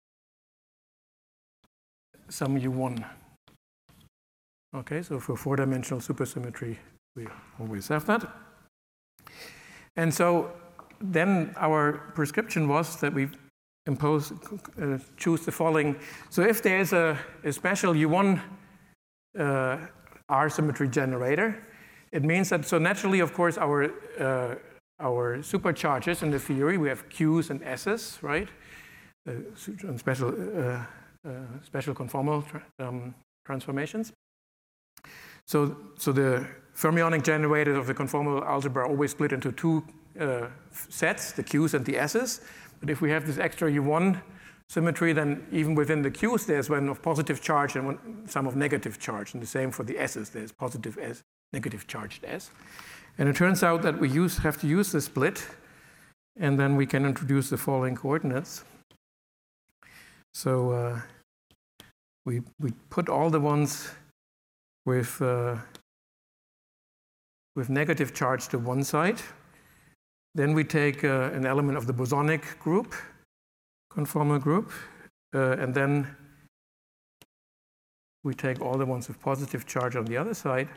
some U one. Okay, so for four-dimensional supersymmetry, we always have that. And so then our prescription was that we impose, uh, choose the following. So if there is a, a special U one uh, R symmetry generator, it means that, so naturally, of course, our, uh, our supercharges in the theory, we have Q's and S's, right? Uh, and special, uh, uh, special conformal tra um, transformations. So, so the fermionic generators of the conformal algebra are always split into two uh, sets, the Q's and the S's. But if we have this extra U one symmetry, then even within the Q's, there's one of positive charge and one, some of negative charge. And the same for the S's, there's positive S, negative charged S. And it turns out that we use, have to use the split, and then we can introduce the following coordinates. So uh, we, we put all the ones with, uh, with negative charge to one side. Then we take uh, an element of the bosonic group, conformal group, uh, and then we take all the ones with positive charge on the other side.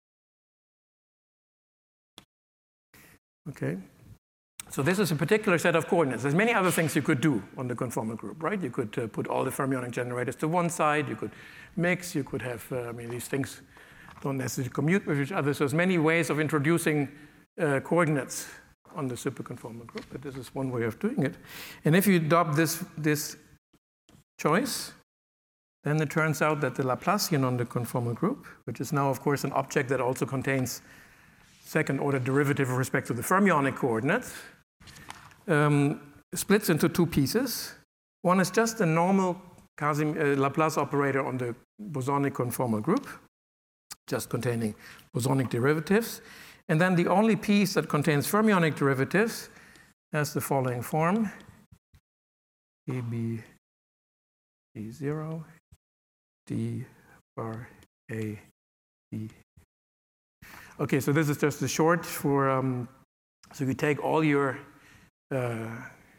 Okay. So this is a particular set of coordinates. There's many other things you could do on the conformal group, right? You could uh, put all the fermionic generators to one side. You could mix. You could have, uh, I mean, these things don't necessarily commute with each other. So there's many ways of introducing uh, coordinates on the superconformal group, but this is one way of doing it. And if you adopt this, this choice, then it turns out that the Laplacian on the conformal group, which is now, of course, an object that also contains second-order derivative with respect to the fermionic coordinates, um, splits into two pieces. One is just a normal Casim uh, Laplace operator on the bosonic conformal group, just containing bosonic derivatives. And then the only piece that contains fermionic derivatives has the following form: A B D zero D bar A D. Okay, so this is just a short for, um, so you take all your, uh,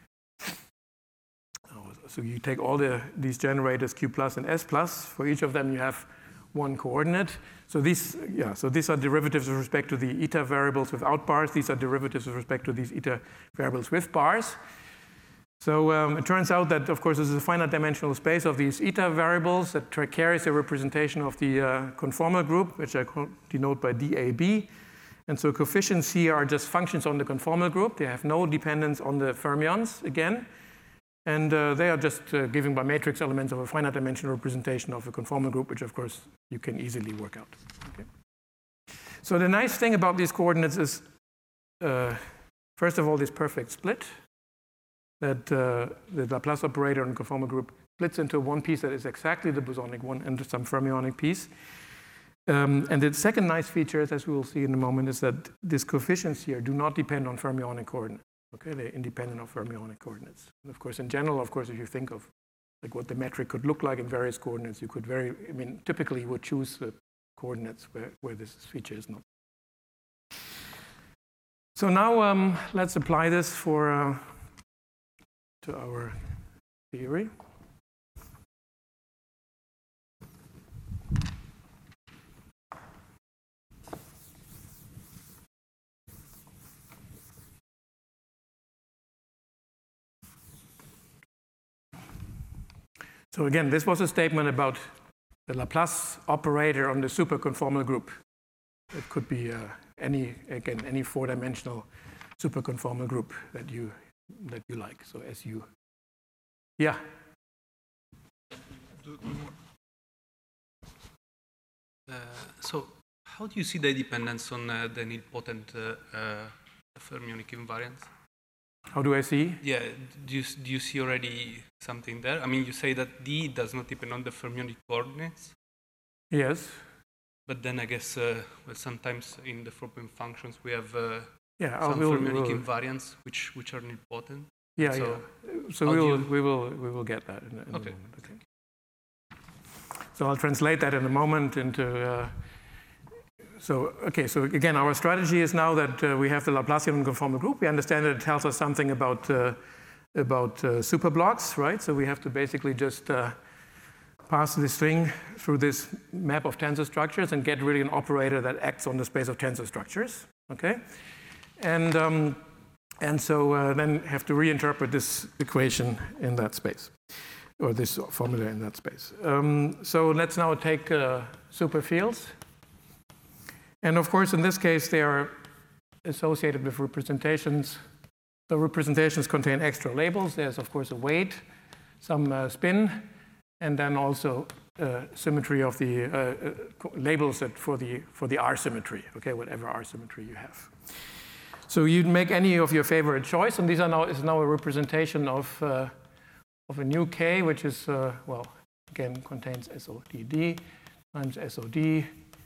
so you take all the, these generators Q plus and S plus. For each of them you have one coordinate. So these, yeah, so these are derivatives with respect to the eta variables without bars. These are derivatives with respect to these eta variables with bars. So um, it turns out that, of course, this is a finite dimensional space of these eta variables that carries a representation of the uh, conformal group, which I denote by D A B. And so coefficients here are just functions on the conformal group. They have no dependence on the fermions, again. And uh, they are just uh, given by matrix elements of a finite dimensional representation of a conformal group, which, of course, you can easily work out. Okay. So the nice thing about these coordinates is, uh, first of all, this perfect split, that uh, the Laplace operator in the conformal group splits into one piece that is exactly the bosonic one and some fermionic piece. Um, and the second nice feature, as we will see in a moment, is that these coefficients here do not depend on fermionic coordinates. Okay, they're independent of fermionic coordinates. And of course, in general, of course, if you think of like what the metric could look like in various coordinates, you could very, I mean, typically you would choose the coordinates where, where this feature is not. So now um, let's apply this for uh, to our theory. So again, this was a statement about the Laplace operator on the superconformal group. It could be uh, any, again, any four-dimensional superconformal group that you that you like. So as you, yeah. Uh, so how do you see the dependence on uh, the nilpotent uh, uh, fermionic invariance? How do I see? Yeah, do you, do you see already something there? I mean, you say that D does not depend on the fermionic coordinates. Yes. But then I guess uh, well, sometimes in the four-point functions we have uh, yeah, some we'll, fermionic we'll, invariants which which are nilpotent. Yeah, so yeah. So we will, we will we will get that in, in okay. a moment. Okay. So I'll translate that in a moment into uh, so, okay, so again, our strategy is now that uh, we have the Laplacian conformal group. We understand that it tells us something about, uh, about uh, superblocks, right? So we have to basically just uh, pass this thing through this map of tensor structures and get really an operator that acts on the space of tensor structures, okay? And, um, and so uh, then have to reinterpret this equation in that space, or this formula in that space. Um, so let's now take uh, superfields. And of course, in this case, they are associated with representations. So representations contain extra labels. There's, of course, a weight, some uh, spin, and then also uh, symmetry of the uh, uh, labels that for the for the R symmetry, okay, whatever R symmetry you have. So you'd make any of your favorite choice, and these are now is now a representation of uh, of a new K, which is uh, well, again contains S O D D times S O D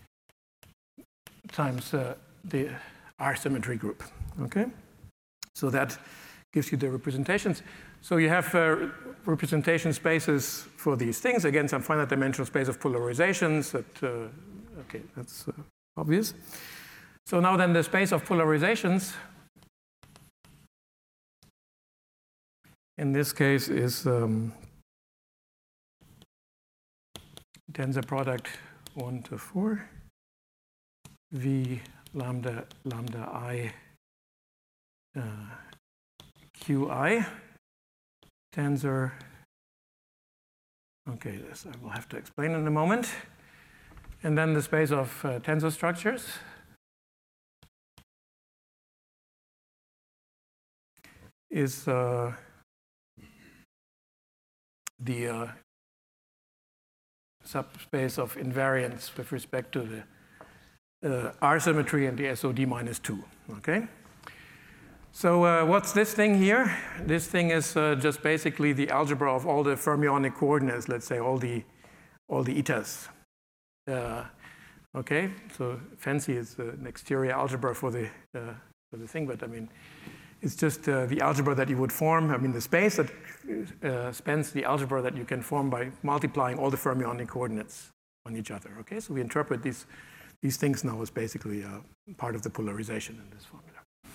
times uh, the R symmetry group. Okay, so that gives you the representations. So you have uh, representation spaces for these things. Again, some finite dimensional space of polarizations. That uh, okay, that's uh, obvious. So now then, the space of polarizations in this case is um, tensor product one to four. V lambda lambda I uh, Qi tensor. Okay, this I will have to explain in a moment. And then the space of uh, tensor structures is uh, the uh, subspace of invariance with respect to the Uh, R symmetry and the S O D minus two, okay? So uh, what's this thing here? This thing is uh, just basically the algebra of all the fermionic coordinates, let's say all the, all the etas. Uh, okay, so fancy is uh, an exterior algebra for the, uh, for the thing, but I mean, it's just uh, the algebra that you would form. I mean, the space that uh, spans the algebra that you can form by multiplying all the fermionic coordinates on each other, okay? So we interpret these These things now is basically uh, part of the polarization in this formula.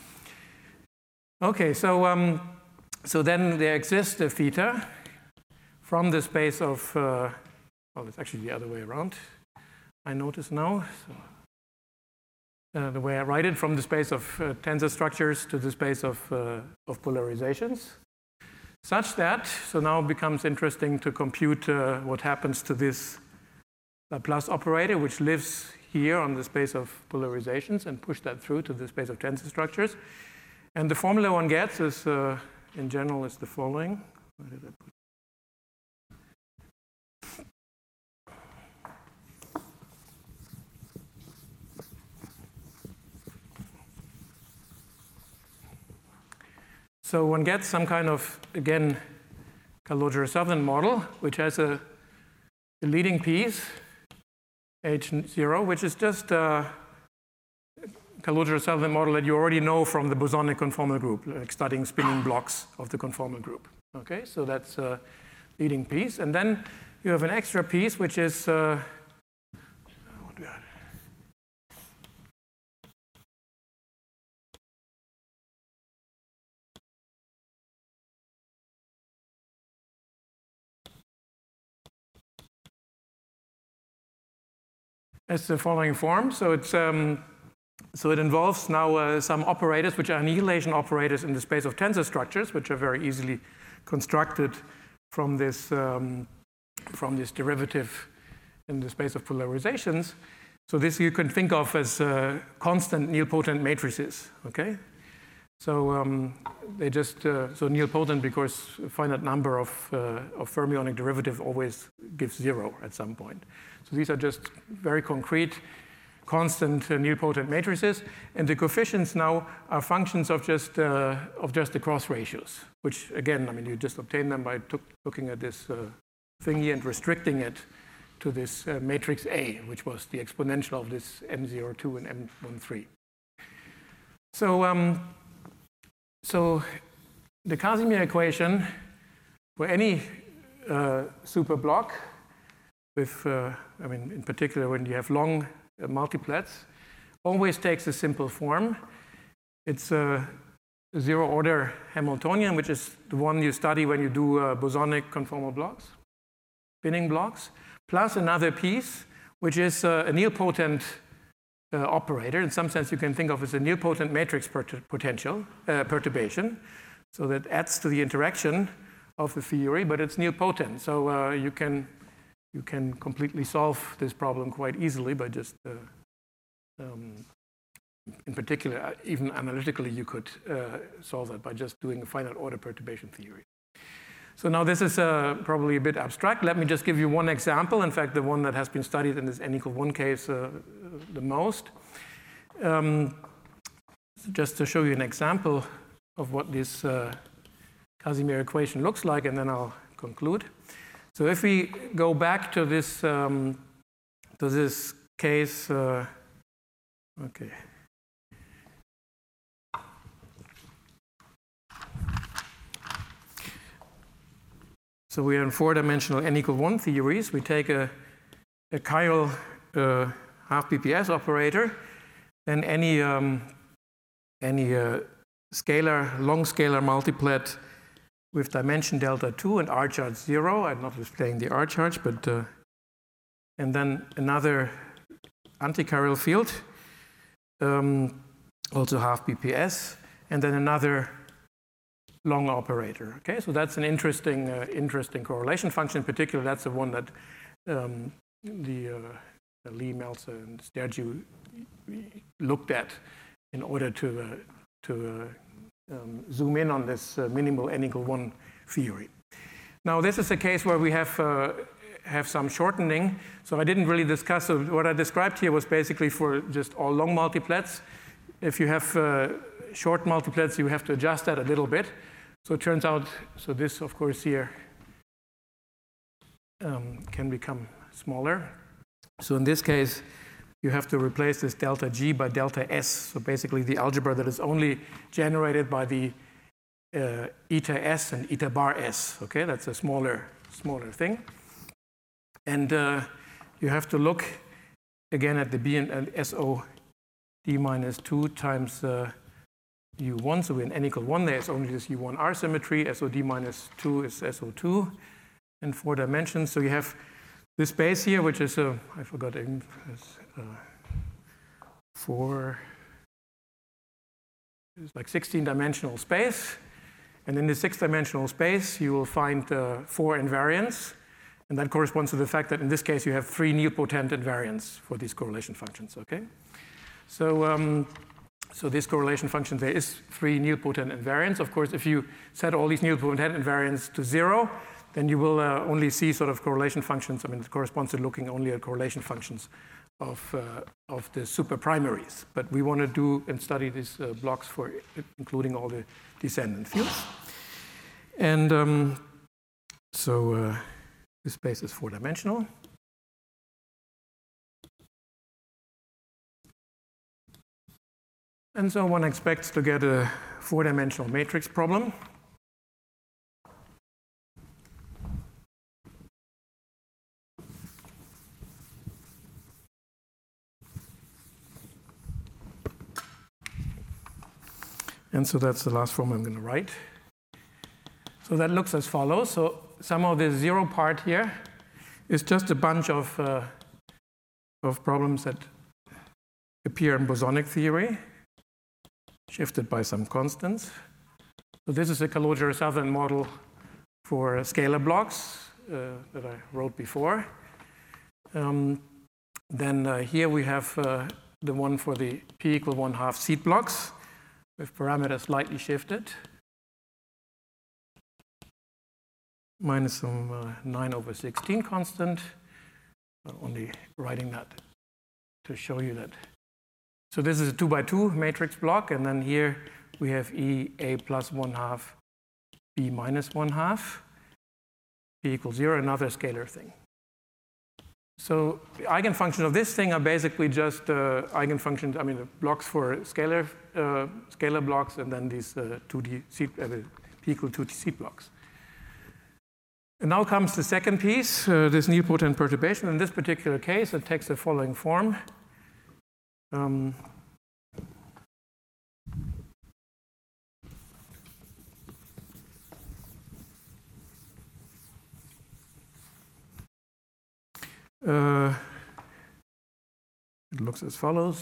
Okay, so um, so then there exists a theta from the space of, uh, well, it's actually the other way around, I notice now. So, uh, the way I write it, from the space of uh, tensor structures to the space of, uh, of polarizations, such that, so now it becomes interesting to compute uh, what happens to this Laplace operator, which lives here on the space of polarizations, and push that through to the space of tensor structures. And the formula one gets is, uh, in general, is the following. Where did I put? So one gets some kind of, again, Calogero-Sutherland model, which has a, a leading piece, H zero, which is just a Calogero-Sutherland model that you already know from the bosonic conformal group, like studying spinning blocks of the conformal group. Okay, so that's a leading piece. And then you have an extra piece, which is, uh, what do we have? It's the following form. So it's um, so it involves now uh, some operators, which are annihilation operators in the space of tensor structures, which are very easily constructed from this um, from this derivative in the space of polarizations. So this you can think of as uh, constant nilpotent matrices. Okay. So um, they just uh, so nilpotent because a finite number of uh, of fermionic derivative always gives zero at some point. So these are just very concrete, constant uh, nilpotent matrices, and the coefficients now are functions of just uh, of just the cross ratios. Which again, I mean, you just obtain them by took, looking at this uh, thingy and restricting it to this uh, matrix A, which was the exponential of this M zero two and M thirteen. So. Um, So the Casimir equation for any uh, superblock with, uh, I mean, in particular when you have long uh, multiplets, always takes a simple form. It's a zero-order Hamiltonian, which is the one you study when you do uh, bosonic conformal blocks, spinning blocks, plus another piece, which is uh, a nilpotent uh, operator. In some sense, you can think of it as a nilpotent matrix potential uh, perturbation. So that adds to the interaction of the theory, but it's nilpotent. So uh, you can you can completely solve this problem quite easily by just, uh, um, in particular, even analytically, you could uh, solve that by just doing a finite order perturbation theory. So now this is uh, probably a bit abstract. Let me just give you one example. In fact, the one that has been studied in this n equal one case uh, the most. Um, so just to show you an example of what this uh, Casimir equation looks like, and then I'll conclude. So if we go back to this um, to this case, uh, okay. So we are in four-dimensional n equal one theories. We take a, a chiral uh, half B P S operator, then any um, any uh, scalar, long scalar multiplet with dimension delta two and R charge zero. I'm not displaying the R charge, but uh, and then another antichiral field, um, also half B P S, and then another long operator. Okay, so that's an interesting, uh, interesting correlation function. In particular, that's the one that um, the uh, Lee, Meltzer, and Stergiou looked at in order to uh, to uh, um, zoom in on this uh, minimal n equal one theory. Now, this is a case where we have uh, have some shortening. So I didn't really discuss. So what I described here was basically for just all long multiplets. If you have uh, short multiplets, you have to adjust that a little bit. So it turns out, so this, of course, here um, can become smaller. So in this case, you have to replace this delta G by delta S. So basically the algebra that is only generated by the uh, eta S and eta bar S. Okay, that's a smaller, smaller thing. And uh, you have to look again at the B and, and S O D minus two times uh, U one. So in n equal one, there's only this U one R symmetry. S O D minus two is S O two in four dimensions. So you have this space here, which is, uh, I forgot, uh, four, it's like sixteen dimensional space. And in the six dimensional space, you will find uh, four invariants. And that corresponds to the fact that in this case, you have three nilpotent invariants for these correlation functions, okay? So, um, so this correlation function, there is three nilpotent invariants. Of course, if you set all these nilpotent invariants to zero, then you will uh, only see sort of correlation functions. I mean, it corresponds to looking only at correlation functions of, uh, of the superprimaries. But we want to do and study these uh, blocks for including all the descendant fields. And um, so uh, this space is four-dimensional. And so one expects to get a four-dimensional matrix problem. And so that's the last form I'm going to write. So that looks as follows. So somehow the zero part here is just a bunch of, uh, of problems that appear in bosonic theory, shifted by some constants. So this is a Calogero-Sutherland model for scalar blocks uh, that I wrote before. Um, then uh, here we have uh, the one for the p equal one half seed blocks with parameters slightly shifted, minus some uh, nine over sixteen constant. I'm only writing that to show you that. So this is a two by two matrix block, and then here we have E A plus one half, B minus one half, P equals zero, another scalar thing. So the eigenfunctions of this thing are basically just uh, eigenfunctions, I mean, the blocks for scalar, uh, scalar blocks, and then these uh, two D seed, uh, P equal two D seed blocks. And now comes the second piece, uh, this nilpotent perturbation. In this particular case, it takes the following form. Um, Uh, it looks as follows.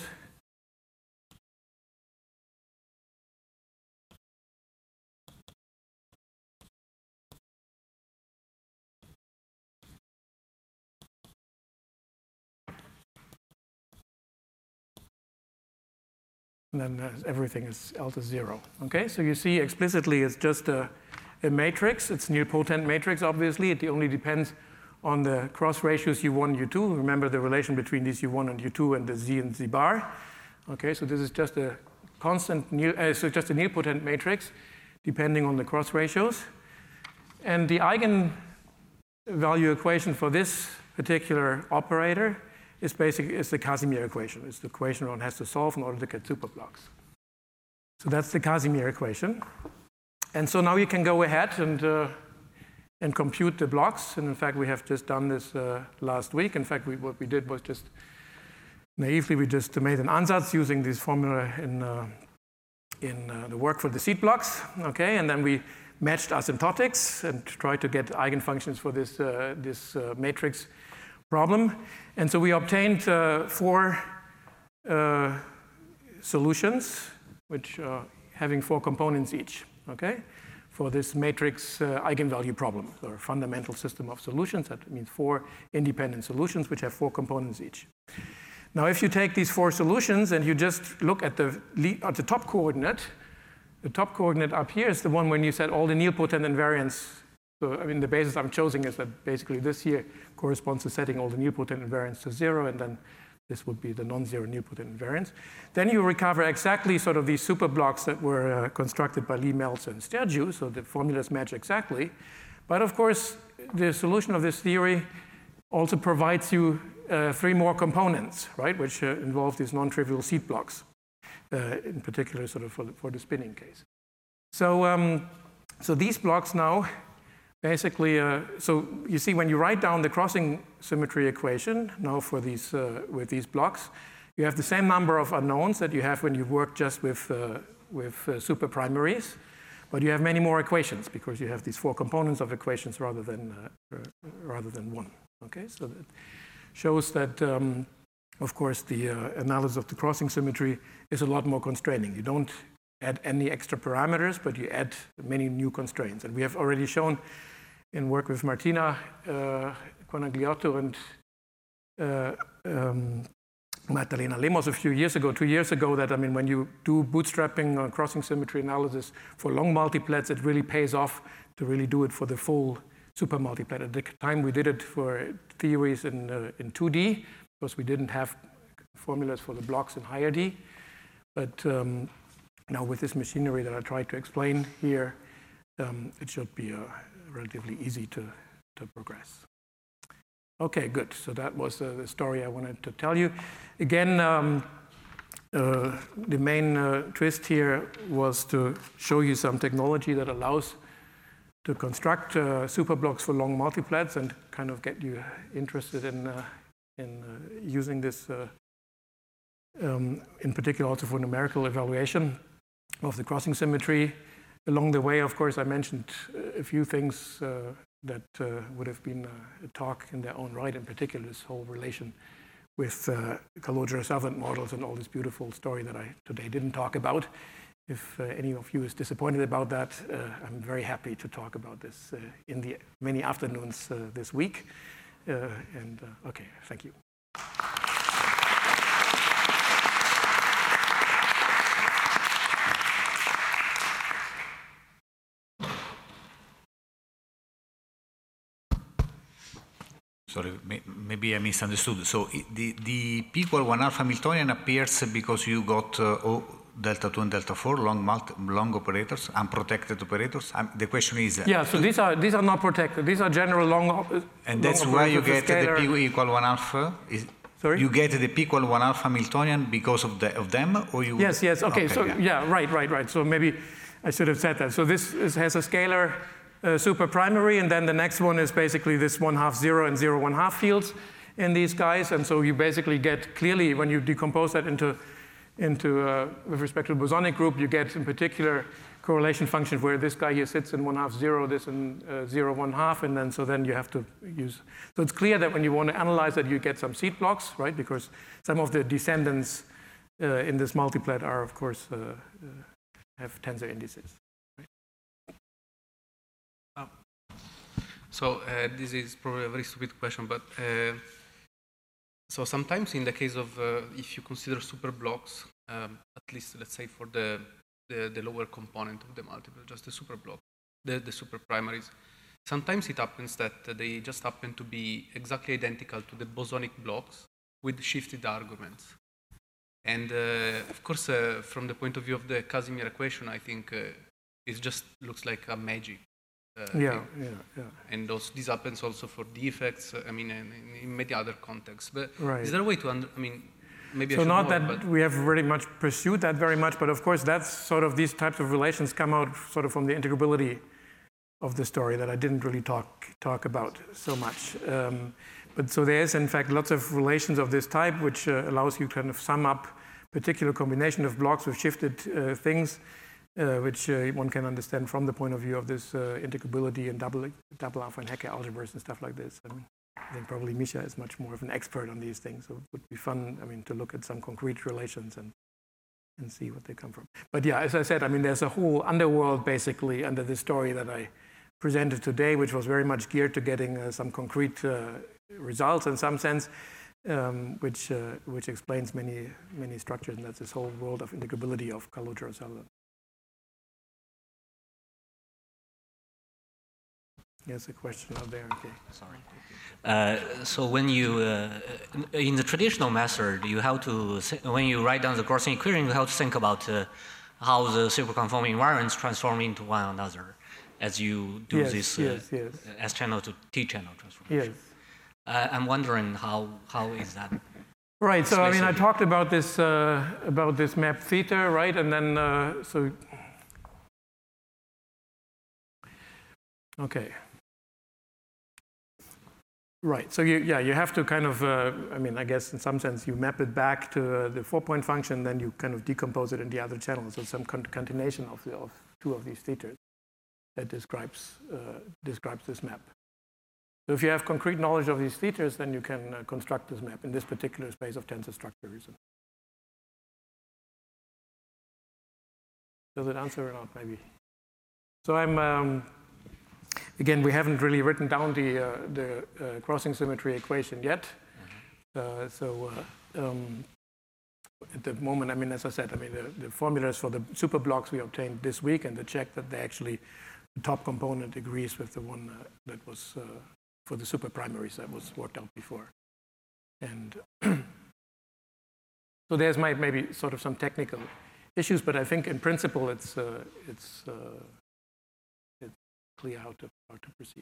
And then uh, everything is L to zero. Okay, so you see explicitly it's just a, a matrix. It's nilpotent matrix, obviously. It only depends on the cross ratios U one, U two. Remember the relation between these U one and U two and the Z and Z bar. Okay, so this is just a constant, nil, uh, so just a nilpotent matrix depending on the cross ratios. And the eigenvalue equation for this particular operator is basically is the Casimir equation. It's the equation one has to solve in order to get superblocks. So that's the Casimir equation. And so now you can go ahead and uh, and compute the blocks. And in fact, we have just done this uh, last week. In fact, we, what we did was just naively we just made an ansatz using this formula in uh, in uh, the work for the seed blocks. Okay, and then we matched asymptotics and tried to get eigenfunctions for this uh, this uh, matrix problem. And so we obtained uh, four uh, solutions, which uh, having four components each, okay, for this matrix uh, eigenvalue problem, or fundamental system of solutions. That means four independent solutions which have four components each. Now, if you take these four solutions and you just look at the, at the top coordinate, the top coordinate up here is the one when you set all the nilpotent invariants. So, I mean, the basis I'm choosing is that basically this here corresponds to setting all the nilpotent invariants to zero, and then this would be the non-zero nilpotent invariants. Then you recover exactly sort of these superblocks that were uh, constructed by Lee, Meltzer, and Stergiou, so the formulas match exactly. But of course, the solution of this theory also provides you uh, three more components, right, which uh, involve these non-trivial seed blocks, uh, in particular sort of for the, for the spinning case. So, um, so these blocks now, basically, uh, so you see when you write down the crossing symmetry equation now for these, uh, with these blocks, you have the same number of unknowns that you have when you work just with, uh, with uh, superprimaries, but you have many more equations because you have these four components of equations rather than, uh, rather than one. Okay, so that shows that, um, of course, the uh, analysis of the crossing symmetry is a lot more constraining. You don't add any extra parameters, but you add many new constraints. And we have already shown in work with Martina uh, Conagliotto and uh, um, Magdalena Lemos a few years ago, two years ago, that, I mean, when you do bootstrapping or crossing symmetry analysis for long multiplets, it really pays off to really do it for the full super multiplet. At the time we did it for theories in, uh, in two D, because we didn't have formulas for the blocks in higher D. But um, now with this machinery that I tried to explain here, um, it should be uh, relatively easy to, to progress. Okay, good. So that was uh, the story I wanted to tell you. Again, um, uh, the main uh, twist here was to show you some technology that allows to construct uh, superblocks for long multiplets and kind of get you interested in, uh, in uh, using this, uh, um, in particular also for numerical evaluation of the crossing symmetry. Along the way, of course, I mentioned a few things uh, that uh, would have been a talk in their own right, in particular this whole relation with uh, Calogero-Savant models and all this beautiful story that I today didn't talk about. If uh, any of you is disappointed about that, uh, I'm very happy to talk about this uh, in the many afternoons uh, this week. Uh, and uh, okay, thank you. Sorry, may, maybe I misunderstood. So the, the P equal one half Hamiltonian appears because you got uh, o, delta two and delta four, long, multi, long operators, unprotected operators. Um, the question is... Uh, yeah, so these are, these are not protected. These are general long uh, And that's long why you get the P equal one half? Uh, is, Sorry? You get the P equal one half Hamiltonian because of, the, of them? Or you? Yes, yes, okay, okay so yeah. yeah, right, right, right. So maybe I should have said that. So this is, has a scalar Uh, super primary, and then the next one is basically this one half zero and zero one half fields in these guys. And so you basically get clearly, when you decompose that into into uh, with respect to the bosonic group, you get in particular correlation functions where this guy here sits in one half zero, this in uh, zero one half, and then so then you have to use. So it's clear that when you want to analyze that, you get some seed blocks, right? Because some of the descendants uh, in this multiplet are, of course, uh, uh, have tensor indices. Right? Oh. So uh, this is probably a very stupid question, but. Uh, So sometimes in the case of, uh, if you consider super blocks, um, at least let's say for the, the, the lower component of the multiple, just the super block, the, the super primaries, sometimes it happens that they just happen to be exactly identical to the bosonic blocks with shifted arguments. And uh, of course, uh, from the point of view of the Casimir equation, I think uh, it just looks like a magic. Uh, yeah, yeah, yeah. And those, this happens also for defects, uh, I mean, in, in many other contexts. But right. Is there a way to, under, I mean, maybe so I should not more, that but... we have very much pursued that very much, but of course that's sort of, these types of relations come out sort of from the integrability of the story that I didn't really talk, talk about so much. Um, but so there is, in fact, lots of relations of this type, which uh, allows you to kind of sum up particular combination of blocks with shifted uh, things, Uh, which uh, one can understand from the point of view of this uh, integrability and double double Affine-Hecke algebras and stuff like this. I mean, I think probably Misha is much more of an expert on these things, so it would be fun, I mean, to look at some concrete relations and and see what they come from. But yeah, as I said, I mean, there's a whole underworld basically under the story that I presented today, which was very much geared to getting uh, some concrete uh, results in some sense, um, which uh, which explains many many structures, and that's this whole world of integrability of Kaluza-O'Sullivan. Yes, a question out there. Okay. Sorry. Uh, so when you, uh, in the traditional method, you have to, when you write down the Gaussian equation, you have to think about uh, how the superconforming invariants transform into one another as you do yes, this uh, yes, yes. S-channel to T-channel transformation. Yes. Uh, I'm wondering how how is that? Right. So I mean, I talked about this uh, about this map theta, right? And then uh, so. Okay. Right. So you, yeah, you have to kind of, uh, I mean, I guess in some sense you map it back to uh, the four-point function, then you kind of decompose it in the other channels. So some con continuation of, the, of two of these thetas that describes uh, describes this map. So if you have concrete knowledge of these thetas, then you can uh, construct this map in this particular space of tensor structures. Does it answer or not? Maybe. So I'm. Um, Again, we haven't really written down the, uh, the uh, crossing symmetry equation yet. Mm-hmm. uh, so uh, um, at the moment, I mean, as I said, I mean, the, the formulas for the super blocks we obtained this week, and to check that they actually, the top component agrees with the one uh, that was uh, for the super primaries that was worked out before. And so there's my, maybe sort of some technical issues, but I think in principle it's, uh, it's, uh, clear how to, how to proceed.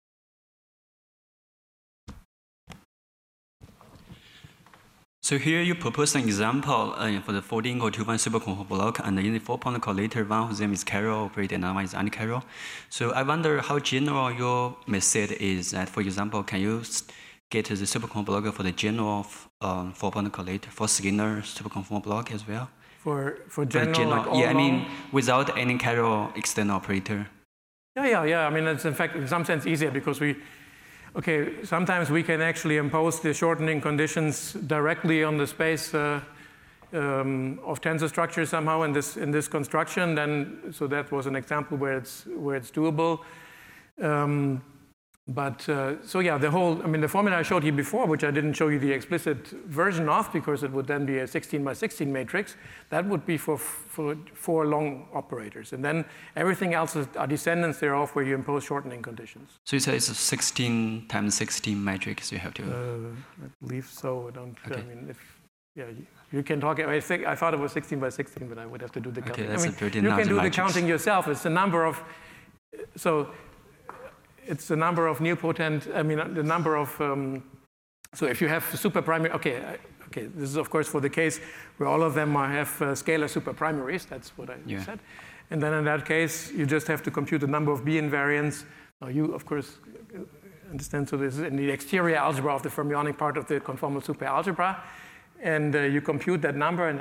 So here you propose an example uh, for the folding equal to one superconformal block, and in the four-point collator, one of them is chiral operator, another one is anti-chiral. So I wonder how general your method is. That, for example, can you get the superconformal block for the general um, four-point collator for Skinner superconformal block as well? For for general, for general like all yeah, I mean long? without any chiral external operator. Yeah, yeah, yeah. I mean, it's in fact in some sense easier because we, okay, sometimes we can actually impose the shortening conditions directly on the space uh, um, of tensor structures somehow in this in this construction. Then, so that was an example where it's where it's doable. Um, but uh, so yeah, the whole. I mean, the formula I showed you before, which I didn't show you the explicit version of because it would then be a sixteen by sixteen matrix. That would be for for four long operators, and then everything else is, are descendants thereof where you impose shortening conditions. So you say it's a sixteen times sixteen matrix you have to. Uh, I believe so. I don't. Okay. I mean, if yeah, you, you can talk. I think I thought it was sixteen by sixteen, but I would have to do the okay, counting. That's I mean, a pretty you can do matrix. the counting yourself. It's the number of so. It's the number of nilpotent, I mean, the number of, um, so if you have super primary, okay, okay, this is of course for the case where all of them are, have uh, scalar super primaries, that's what I yeah. said. And then in that case, you just have to compute the number of B invariants. Now you, of course, understand, so this is in the exterior algebra of the fermionic part of the conformal superalgebra. And uh, you compute that number, and I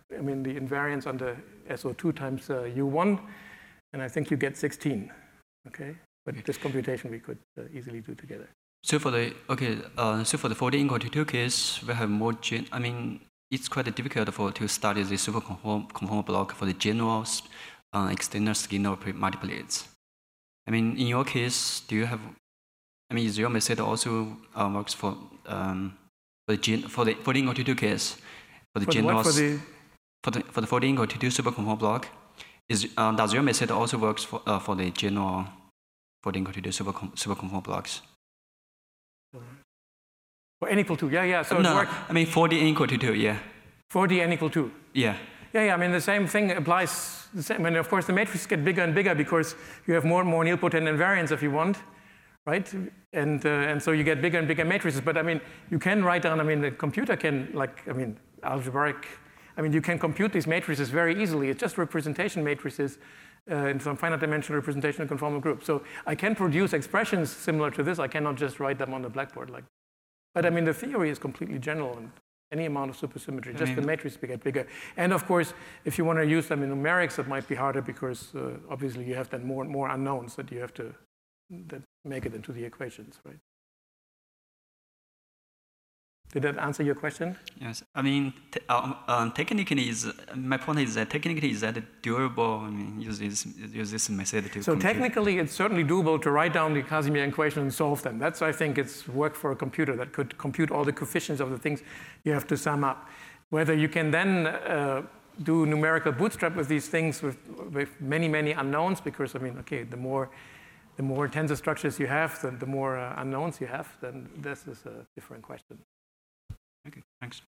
I mean, the invariance on the S O two times uh, U one, and I think you get sixteen, okay? But this computation we could uh, easily do together. So for the, okay, uh, so for the fourteen equal to two case, we have more, gen I mean, it's quite difficult for to study the superconformal block for the general uh, external scalar multipliers. I mean, in your case, do you have, I mean, is your method also uh, works for, um, for the gen for the fourteen equal to two case, for the for general, the, for the, for the, for the fourteen equal to two superconformal block, is, uh, does your method also works for, uh, for the general fourteen equal to two superconformal blocks? For n equal to, yeah, yeah. So no, it no, works. I mean for the n equal to two, yeah. For the n equal to. Yeah. Yeah, yeah. I mean the same thing applies. The same. I mean, of course, the matrices get bigger and bigger because you have more and more nilpotent invariants if you want, right? And uh, and so you get bigger and bigger matrices. But I mean, you can write down. I mean, the computer can like. I mean, algebraic. I mean, you can compute these matrices very easily. It's just representation matrices uh, in some finite dimensional representation of conformal group. So I can produce expressions similar to this. I cannot just write them on the blackboard like. But I mean, the theory is completely general, and any amount of supersymmetry, just I mean, the matrices get bigger. And of course, if you want to use them in numerics, it might be harder because uh, obviously you have then more and more unknowns that you have to that make it into the equations, right? Did that answer your question? Yes. I mean, t um, um, technically, is my point is that technically is that durable. I mean, use this use this method to. So compute. Technically, it's certainly doable to write down the Casimir equation and solve them. That's, I think, it's work for a computer that could compute all the coefficients of the things you have to sum up. Whether you can then uh, do numerical bootstrap with these things with, with many many unknowns, because I mean, okay, the more the more tensor structures you have, then the more uh, unknowns you have. Then this is a different question. Okay, thanks.